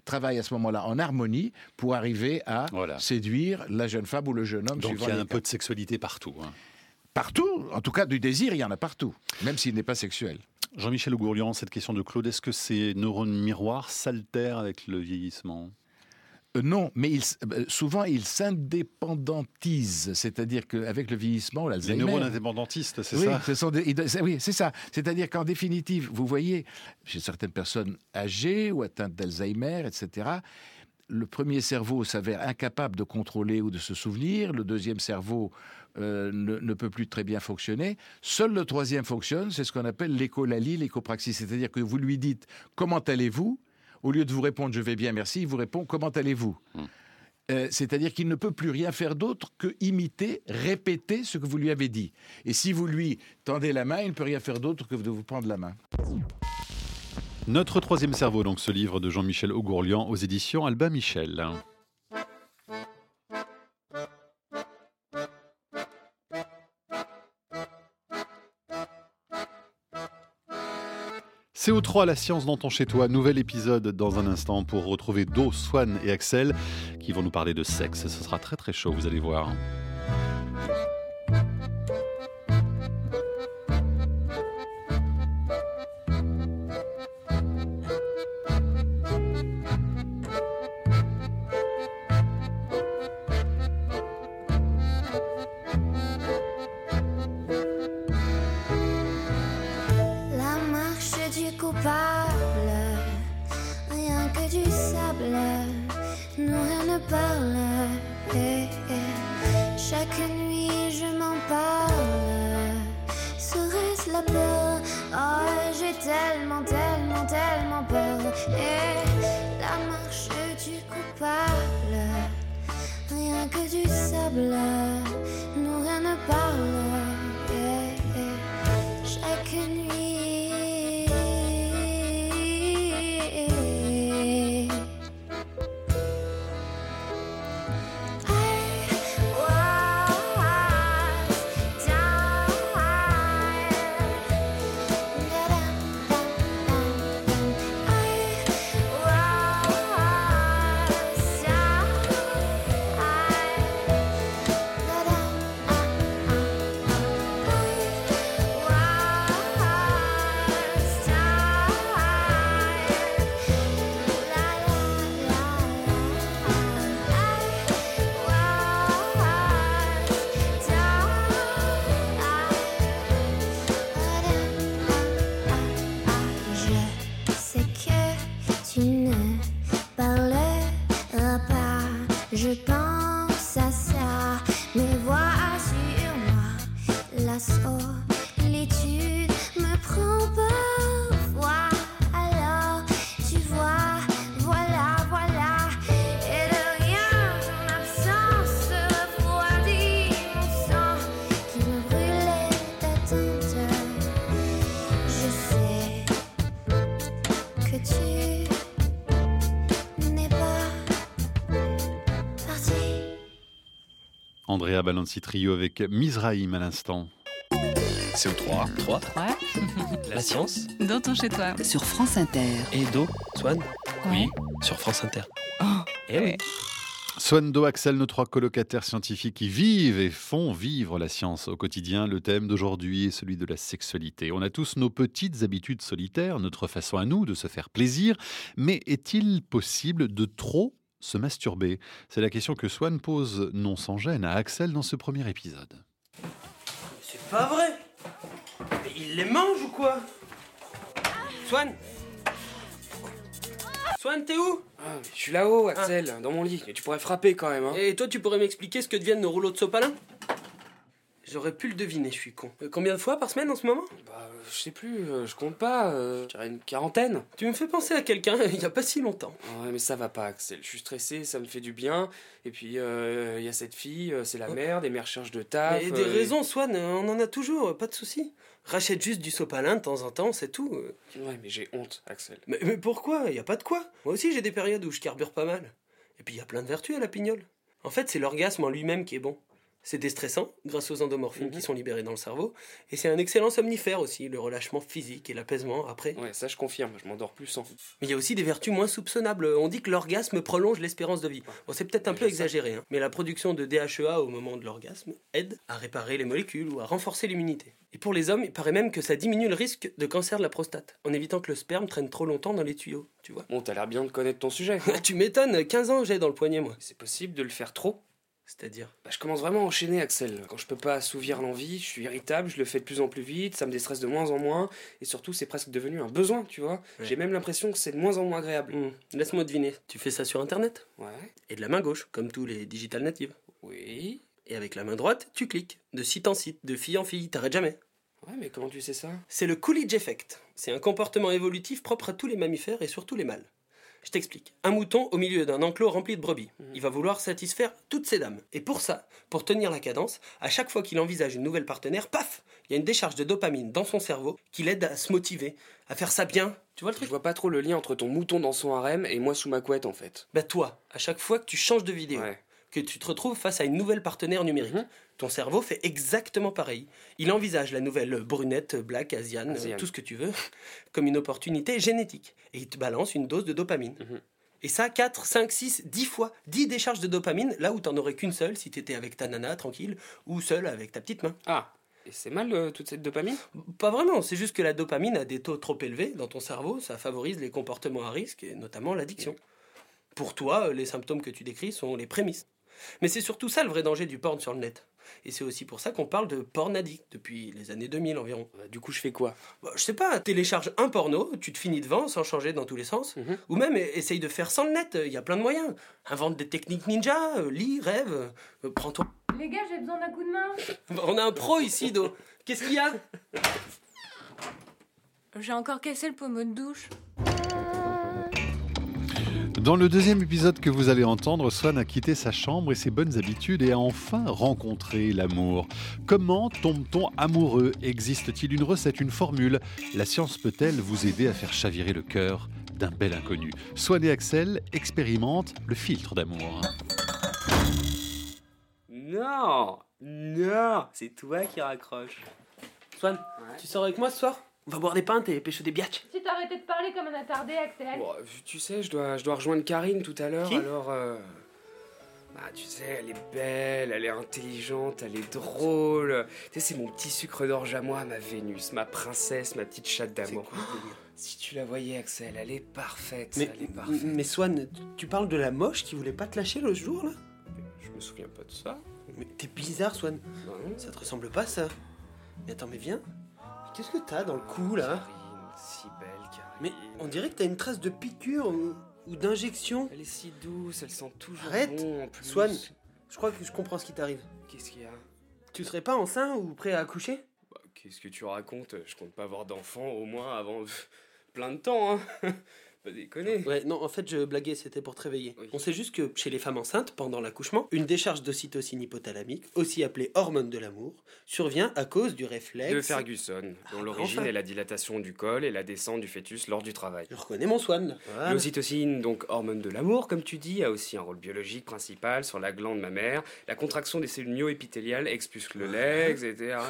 travaille à ce moment-là en harmonie pour arriver à Voilà. séduire la jeune femme ou le jeune homme. Donc il suivant y a les un cas. peu de sexualité partout. Hein. Partout, en tout cas du désir, il y en a partout, même s'il n'est pas sexuel. Jean-Michel Augourlian, cette question de Claude, est-ce que ces neurones miroirs s'altèrent avec le vieillissement ? Euh, non, mais il, euh, souvent ils s'indépendantisent, c'est-à-dire qu'avec le vieillissement, Les l'Alzheimer... neurones indépendantistes, c'est oui, ça ce sont des- ils- c'est- oui, c'est ça. C'est-à-dire qu'en définitive, vous voyez, chez certaines personnes âgées ou atteintes d'Alzheimer, et cetera, le premier cerveau s'avère incapable de contrôler ou de se souvenir, le deuxième cerveau euh, ne, ne peut plus très bien fonctionner, seul le troisième fonctionne, c'est ce qu'on appelle l'écholalie, l'échopraxie, c'est-à-dire que vous lui dites « Comment allez-vous ?» Au lieu de vous répondre « Je vais bien, merci », il vous répond « Comment allez-vous » Euh, c'est-à-dire qu'il ne peut plus rien faire d'autre que imiter, répéter ce que vous lui avez dit. Et si vous lui tendez la main, il ne peut rien faire d'autre que de vous prendre la main. Notre troisième cerveau, donc ce livre de Jean-Michel Augourlian aux éditions Albin Michel. C O trois, la science dans ton chez-toi. Nouvel épisode dans un instant pour retrouver Do, Swan et Axel qui vont nous parler de sexe. Ce sera très très chaud, vous allez voir. La marche du coupable, rien que du sable, nous rien ne parle. Eh, eh. Chaque nuit je m'en parle, serait-ce la peur? Oh, j'ai tellement, tellement, tellement peur. Eh, la marche du coupable, rien que du sable, nous rien ne parle. Eh, eh. Chaque nuit. Je sais que tu ne parleras pas. Je pense à ça, mais vois sur moi. La solitude me prend parfois. Alors tu vois, voilà, voilà. Et de rien, ton absence refroidit mon sang qui me brûlait d'attente. Je sais que tu n'es pas parti. Andrea Balanci Trio avec Mizraïm à l'instant. C O trois, trois, Ouais. la science, Dans ton chez-toi. Sur France Inter. et Do, Swan, Ouais. oui, sur France Inter. Oh. Eh oui. Swan, Do, Axel, nos trois colocataires scientifiques qui vivent et font vivre la science au quotidien. Le thème d'aujourd'hui est celui de la sexualité. On a tous nos petites habitudes solitaires, notre façon à nous de se faire plaisir. Mais est-il possible de trop se masturber? C'est la question que Swan pose non sans gêne à Axel dans ce premier épisode. C'est pas vrai. Mais il les mange ou quoi? Swan Swan, t'es où? Ah, je suis là-haut, Axel, dans mon lit. Et tu pourrais frapper quand même, hein. Et toi, tu pourrais m'expliquer ce que deviennent nos rouleaux de sopalin? J'aurais pu le deviner, je suis con. Euh, Combien de fois par semaine en ce moment? Bah, euh, je sais plus, euh, je compte pas, euh, je dirais une quarantaine. Tu me fais penser à quelqu'un il y a pas si longtemps. Ouais, mais ça va pas, Axel. Je suis stressé, ça me fait du bien. Et puis, il euh, y a cette fille, euh, c'est la merde, et mes recherches de taf. Mais des euh, raisons, Swan, euh, on en a toujours, pas de soucis. Rachète juste du sopalin de temps en temps, c'est tout. euh. Ouais, mais j'ai honte, Axel. Mais, mais pourquoi? Y a pas de quoi. Moi aussi, j'ai des périodes où je carbure pas mal. Et puis, y a plein de vertus à la pignole. En fait, c'est l'orgasme en lui-même qui est bon. C'est déstressant, grâce aux endomorphines Mhm. qui sont libérées dans le cerveau. Et c'est un excellent somnifère aussi, le relâchement physique et l'apaisement après. Ouais, ça je confirme, je m'endors plus sans. Mais il y a aussi des vertus moins soupçonnables. On dit que l'orgasme prolonge l'espérance de vie. Bon, c'est peut-être un peu Déjà ça. exagéré, hein, mais la production de D H E A au moment de l'orgasme aide à réparer les molécules ou à renforcer l'immunité. Et pour les hommes, il paraît même que ça diminue le risque de cancer de la prostate, en évitant que le sperme traîne trop longtemps dans les tuyaux, tu vois. Bon, t'as l'air bien de connaître ton sujet. Tu m'étonnes, quinze ans j'ai dans le poignet, moi. C'est possible de le faire trop? C'est-à-dire Bah, je commence vraiment à enchaîner, Axel. Quand je peux pas assouvir l'envie, je suis irritable, je le fais de plus en plus vite, ça me déstresse de moins en moins, et surtout, c'est presque devenu un besoin, tu vois. Ouais. J'ai même l'impression que c'est de moins en moins agréable. Hmm, Laisse-moi deviner, tu fais ça sur Internet? Ouais. Et de la main gauche, comme tous les digital natives. Oui. Et avec la main droite, tu cliques, de site en site, de fille en fille, t'arrêtes jamais. Ouais, mais comment tu sais ça? C'est le Coolidge Effect. C'est un comportement évolutif propre à tous les mammifères et surtout les mâles. Je t'explique. Un mouton au milieu d'un enclos rempli de brebis. Il va vouloir satisfaire toutes ses dames. Et pour ça, pour tenir la cadence, à chaque fois qu'il envisage une nouvelle partenaire, paf, il y a une décharge de dopamine dans son cerveau qui l'aide à se motiver, à faire ça bien. Tu vois le Je truc? vois pas trop le lien entre ton mouton dans son harem et moi sous ma couette, en fait. Bah toi, à chaque fois que tu changes de vidéo, Ouais. que tu te retrouves face à une nouvelle partenaire numérique, Mhm. ton cerveau fait exactement pareil. Il envisage la nouvelle brunette, black, asiane, Asiane. tout ce que tu veux, comme une opportunité génétique. Et il te balance une dose de dopamine. Mhm. Et ça, quatre, cinq, six, dix fois, dix décharges de dopamine, là où t'en aurais qu'une seule si t'étais avec ta nana, tranquille, ou seule avec ta petite main. Ah, et c'est mal euh, toute cette dopamine? Pas vraiment, c'est juste que la dopamine a des taux trop élevés dans ton cerveau, ça favorise les comportements à risque, et notamment l'addiction. Pour toi, les symptômes que tu décris sont les prémices. Mais c'est surtout ça le vrai danger du porn sur le net. Et c'est aussi pour ça qu'on parle de porn addict depuis les années deux mille environ. Bah, du coup, je fais quoi? Bah, je sais pas, télécharge un porno, tu te finis devant sans changer dans tous les sens, Mhm. ou même e- essaye de faire sans le net, il y a plein de moyens. Invente des techniques ninja, euh, lis, rêve, euh, prends-toi. Les gars, j'ai besoin d'un coup de main. On a un pro ici, Do. Qu'est-ce qu'il y a? J'ai encore cassé le pommeau de douche. Dans le deuxième épisode que vous allez entendre, Swan a quitté sa chambre et ses bonnes habitudes et a enfin rencontré l'amour. Comment tombe-t-on amoureux? Existe-t-il une recette, une formule? La science peut-elle vous aider à faire chavirer le cœur d'un bel inconnu? Swan et Axel expérimentent le filtre d'amour. Non! Non! C'est toi qui raccroche. Swan, tu sors avec moi ce soir? On va boire des pintes et pêcher des biatchs. Si t'arrêtais de parler comme un attardé, Axel. Bon, tu sais, je dois, je dois rejoindre Karine tout à l'heure, Qui alors... euh, Bah, tu sais, elle est belle, elle est intelligente, elle est drôle. Tu sais, c'est mon petit sucre d'orge à moi, ma Vénus, ma princesse, ma petite chatte d'amour. Si tu la voyais, Axel, elle est parfaite, Mais, elle est parfaite. mais Swan, tu parles de la moche qui voulait pas te lâcher le jour, là? Je me souviens pas de ça. Mais t'es bizarre, Swan. Non. Ça te ressemble pas, ça? Mais attends, mais viens. Qu'est-ce que t'as dans le cou, là? Karine, si belle, Karine. Mais on dirait que t'as une trace de piqûre ou, ou d'injection. Elle est si douce, elle sent toujours Arrête, bon en plus. Swan. Je crois que je comprends ce qui t'arrive. Qu'est-ce qu'il y a? Tu serais pas enceint ou prêt à accoucher? Bah, qu'est-ce que tu racontes? Je compte pas avoir d'enfant au moins avant plein de temps, hein. Pas déconner. Ouais, non, en fait, je blaguais, c'était pour te réveiller. Oui. On sait juste que chez les femmes enceintes, pendant l'accouchement, une décharge d'ocytocine hypothalamique, aussi appelée hormone de l'amour, survient à cause du réflexe... De Ferguson, dont Ah, l'origine enfin. est la dilatation du col et la descente du fœtus lors du travail. Je reconnais mon Swan. Voilà. L'ocytocine, donc hormone de l'amour, comme tu dis, a aussi un rôle biologique principal sur la glande mammaire. La contraction des cellules myo-épithéliales expulse le lait, et cetera.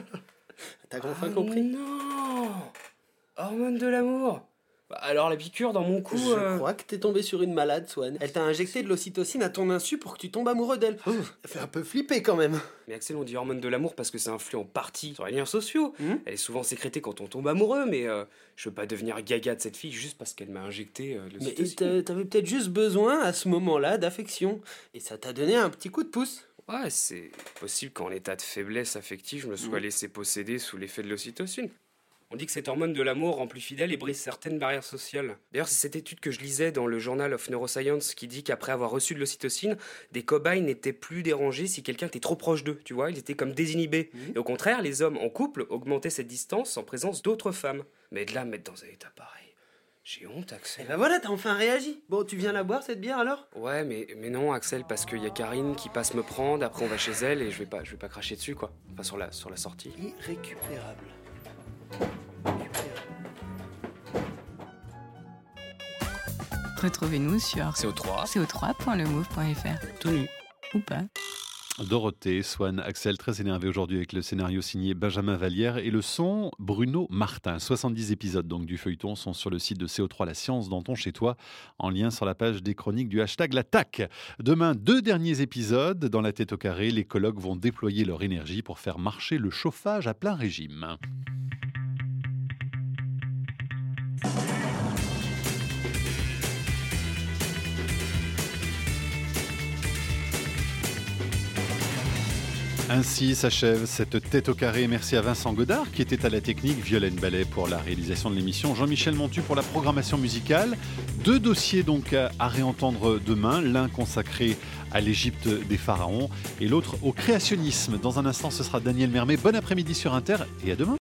T'as enfin Ah compris? Non! Hormone de l'amour! Bah, alors la piqûre dans mon cou... Je euh, crois que t'es tombé sur une malade, Swan. Elle t'a injecté de l'ocytocine à ton insu pour que tu tombes amoureux d'elle. Ça fait un peu flipper quand même. Mais Axel, on dit hormone de l'amour parce que ça influe en partie sur les liens sociaux. Mhm. Elle est souvent sécrétée quand on tombe amoureux, mais euh, je veux pas devenir gaga de cette fille juste parce qu'elle m'a injecté euh, Mais l'ocytocine. t'a- t'avais peut-être juste besoin à ce moment-là d'affection. Et ça t'a donné un petit coup de pouce. Ouais, c'est possible qu'en état de faiblesse affective, je me sois Mhm. laissé posséder sous l'effet de l'ocytocine. On dit que cette hormone de l'amour rend plus fidèle et brise certaines barrières sociales. D'ailleurs, c'est cette étude que je lisais dans le Journal of Neuroscience qui dit qu'après avoir reçu de l'ocytocine, des cobayes n'étaient plus dérangés si quelqu'un était trop proche d'eux, tu vois, ils étaient comme désinhibés. Mhm. Et au contraire, les hommes en couple augmentaient cette distance en présence d'autres femmes. Mais de là à me mettre dans un état pareil, j'ai honte, Et Axel. ben voilà, t'as enfin réagi. Bon, tu viens la boire cette bière alors? Ouais, mais, mais non, Axel, parce qu'il y a Karine qui passe me prendre, après on va chez elle et je vais pas, je vais pas cracher dessus, quoi. Enfin, sur la, sur la sortie. Irrécupérable. Retrouvez-nous sur C O trois. c o trois point le move point f r. Tout nu. Ou pas. Dorothée, Swan, Axel, très énervé aujourd'hui avec le scénario signé Benjamin Vallière et le son Bruno Martin. soixante-dix épisodes donc du feuilleton sont sur le site de C O trois La Science dans ton chez toi, en lien sur la page des chroniques du hashtag l'attaque. Demain, deux derniers épisodes dans La Tête au carré. Les colocs vont déployer leur énergie pour faire marcher le chauffage à plein régime. Ainsi s'achève cette Tête au carré. Merci à Vincent Godard qui était à la technique, Violaine Ballet pour la réalisation de l'émission, Jean-Michel Montu pour la programmation musicale. Deux dossiers donc à réentendre demain, l'un consacré à l'Égypte des pharaons et l'autre au créationnisme. Dans un instant, ce sera Daniel Mermet. Bon après-midi sur Inter et à demain.